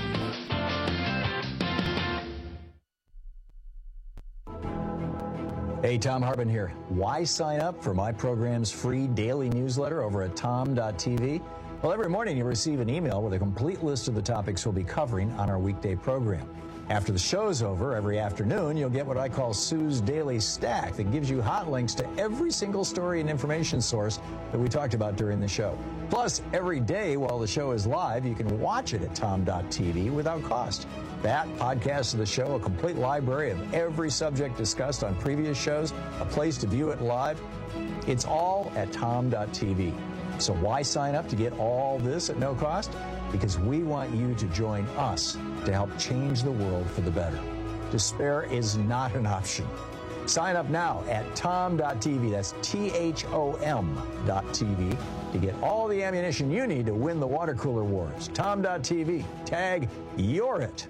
Hey, Thom Hartmann here. Why sign up for my program's free daily newsletter over at tom dot t v? Well, every morning you receive an email with a complete list of the topics we'll be covering on our weekday program. After the show's over, every afternoon, you'll get what I call Sue's Daily Stack that gives you hot links to every single story and information source that we talked about during the show. Plus, every day while the show is live, you can watch it at tom dot t v without cost. That, podcasts of the show, a complete library of every subject discussed on previous shows, a place to view it live. It's all at tom dot t v. So why sign up to get all this at no cost? Because we want you to join us to help change the world for the better. Despair is not an option. Sign up now at tom dot t v. That's T H O M dot T V to get all the ammunition you need to win the water cooler wars. tom dot t v. Tag You're It.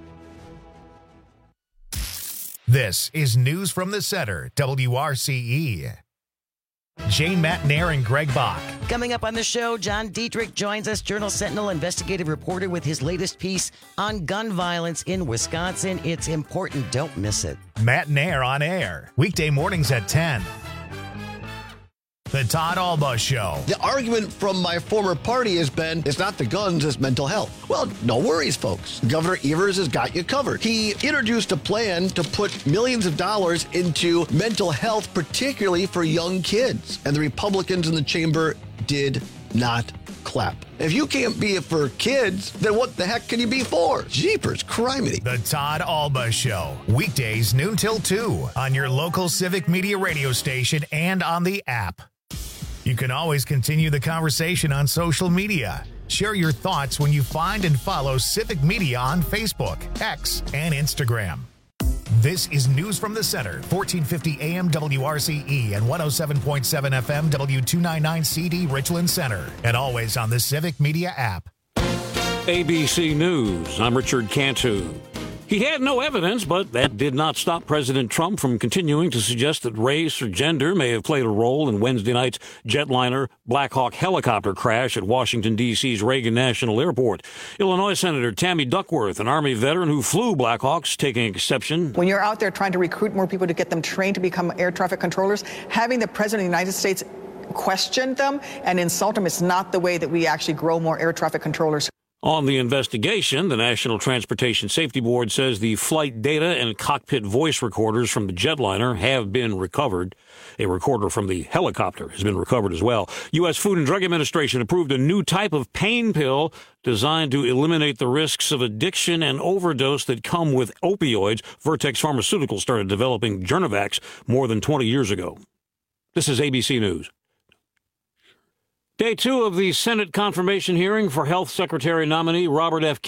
This is News from the Center, W R C E. Jane Matnair and Greg Bach. Coming up on the show, John Dietrich joins us, Journal Sentinel investigative reporter, with his latest piece on gun violence in Wisconsin. It's important. Don't miss it. Matnair on air, weekday mornings at ten. The Todd Alba Show. The argument from my former party has been, it's not the guns, it's mental health. Well, no worries, folks. Governor Evers has got you covered. He introduced a plan to put millions of dollars into mental health, particularly for young kids. And the Republicans in the chamber did not clap. If you can't be it for kids, then what the heck can you be for? Jeepers criminy. The Todd Alba Show. Weekdays noon till two on your local Civic Media radio station and on the app. You can always continue the conversation on social media. Share your thoughts when you find and follow Civic Media on Facebook, X, and Instagram. This is News from the Center, fourteen fifty A M W R C E and one oh seven point seven F M W two ninety-nine C D Richland Center, and always on the Civic Media app. A B C News, I'm Richard Cantu. He had no evidence, but that did not stop President Trump from continuing to suggest that race or gender may have played a role in Wednesday night's jetliner Black Hawk helicopter crash at Washington, D C's Reagan National Airport. Illinois Senator Tammy Duckworth, an Army veteran who flew Black Hawks, taking exception. When you're out there trying to recruit more people to get them trained to become air traffic controllers, having the President of the United States question them and insult them is not the way that we actually grow more air traffic controllers. On the investigation, the National Transportation Safety Board says the flight data and cockpit voice recorders from the jetliner have been recovered. A recorder from the helicopter has been recovered as well. U S Food and Drug Administration approved a new type of pain pill designed to eliminate the risks of addiction and overdose that come with opioids. Vertex Pharmaceuticals started developing Journevax more than twenty years ago. This is A B C News. Day two of the Senate confirmation hearing for Health Secretary nominee Robert F.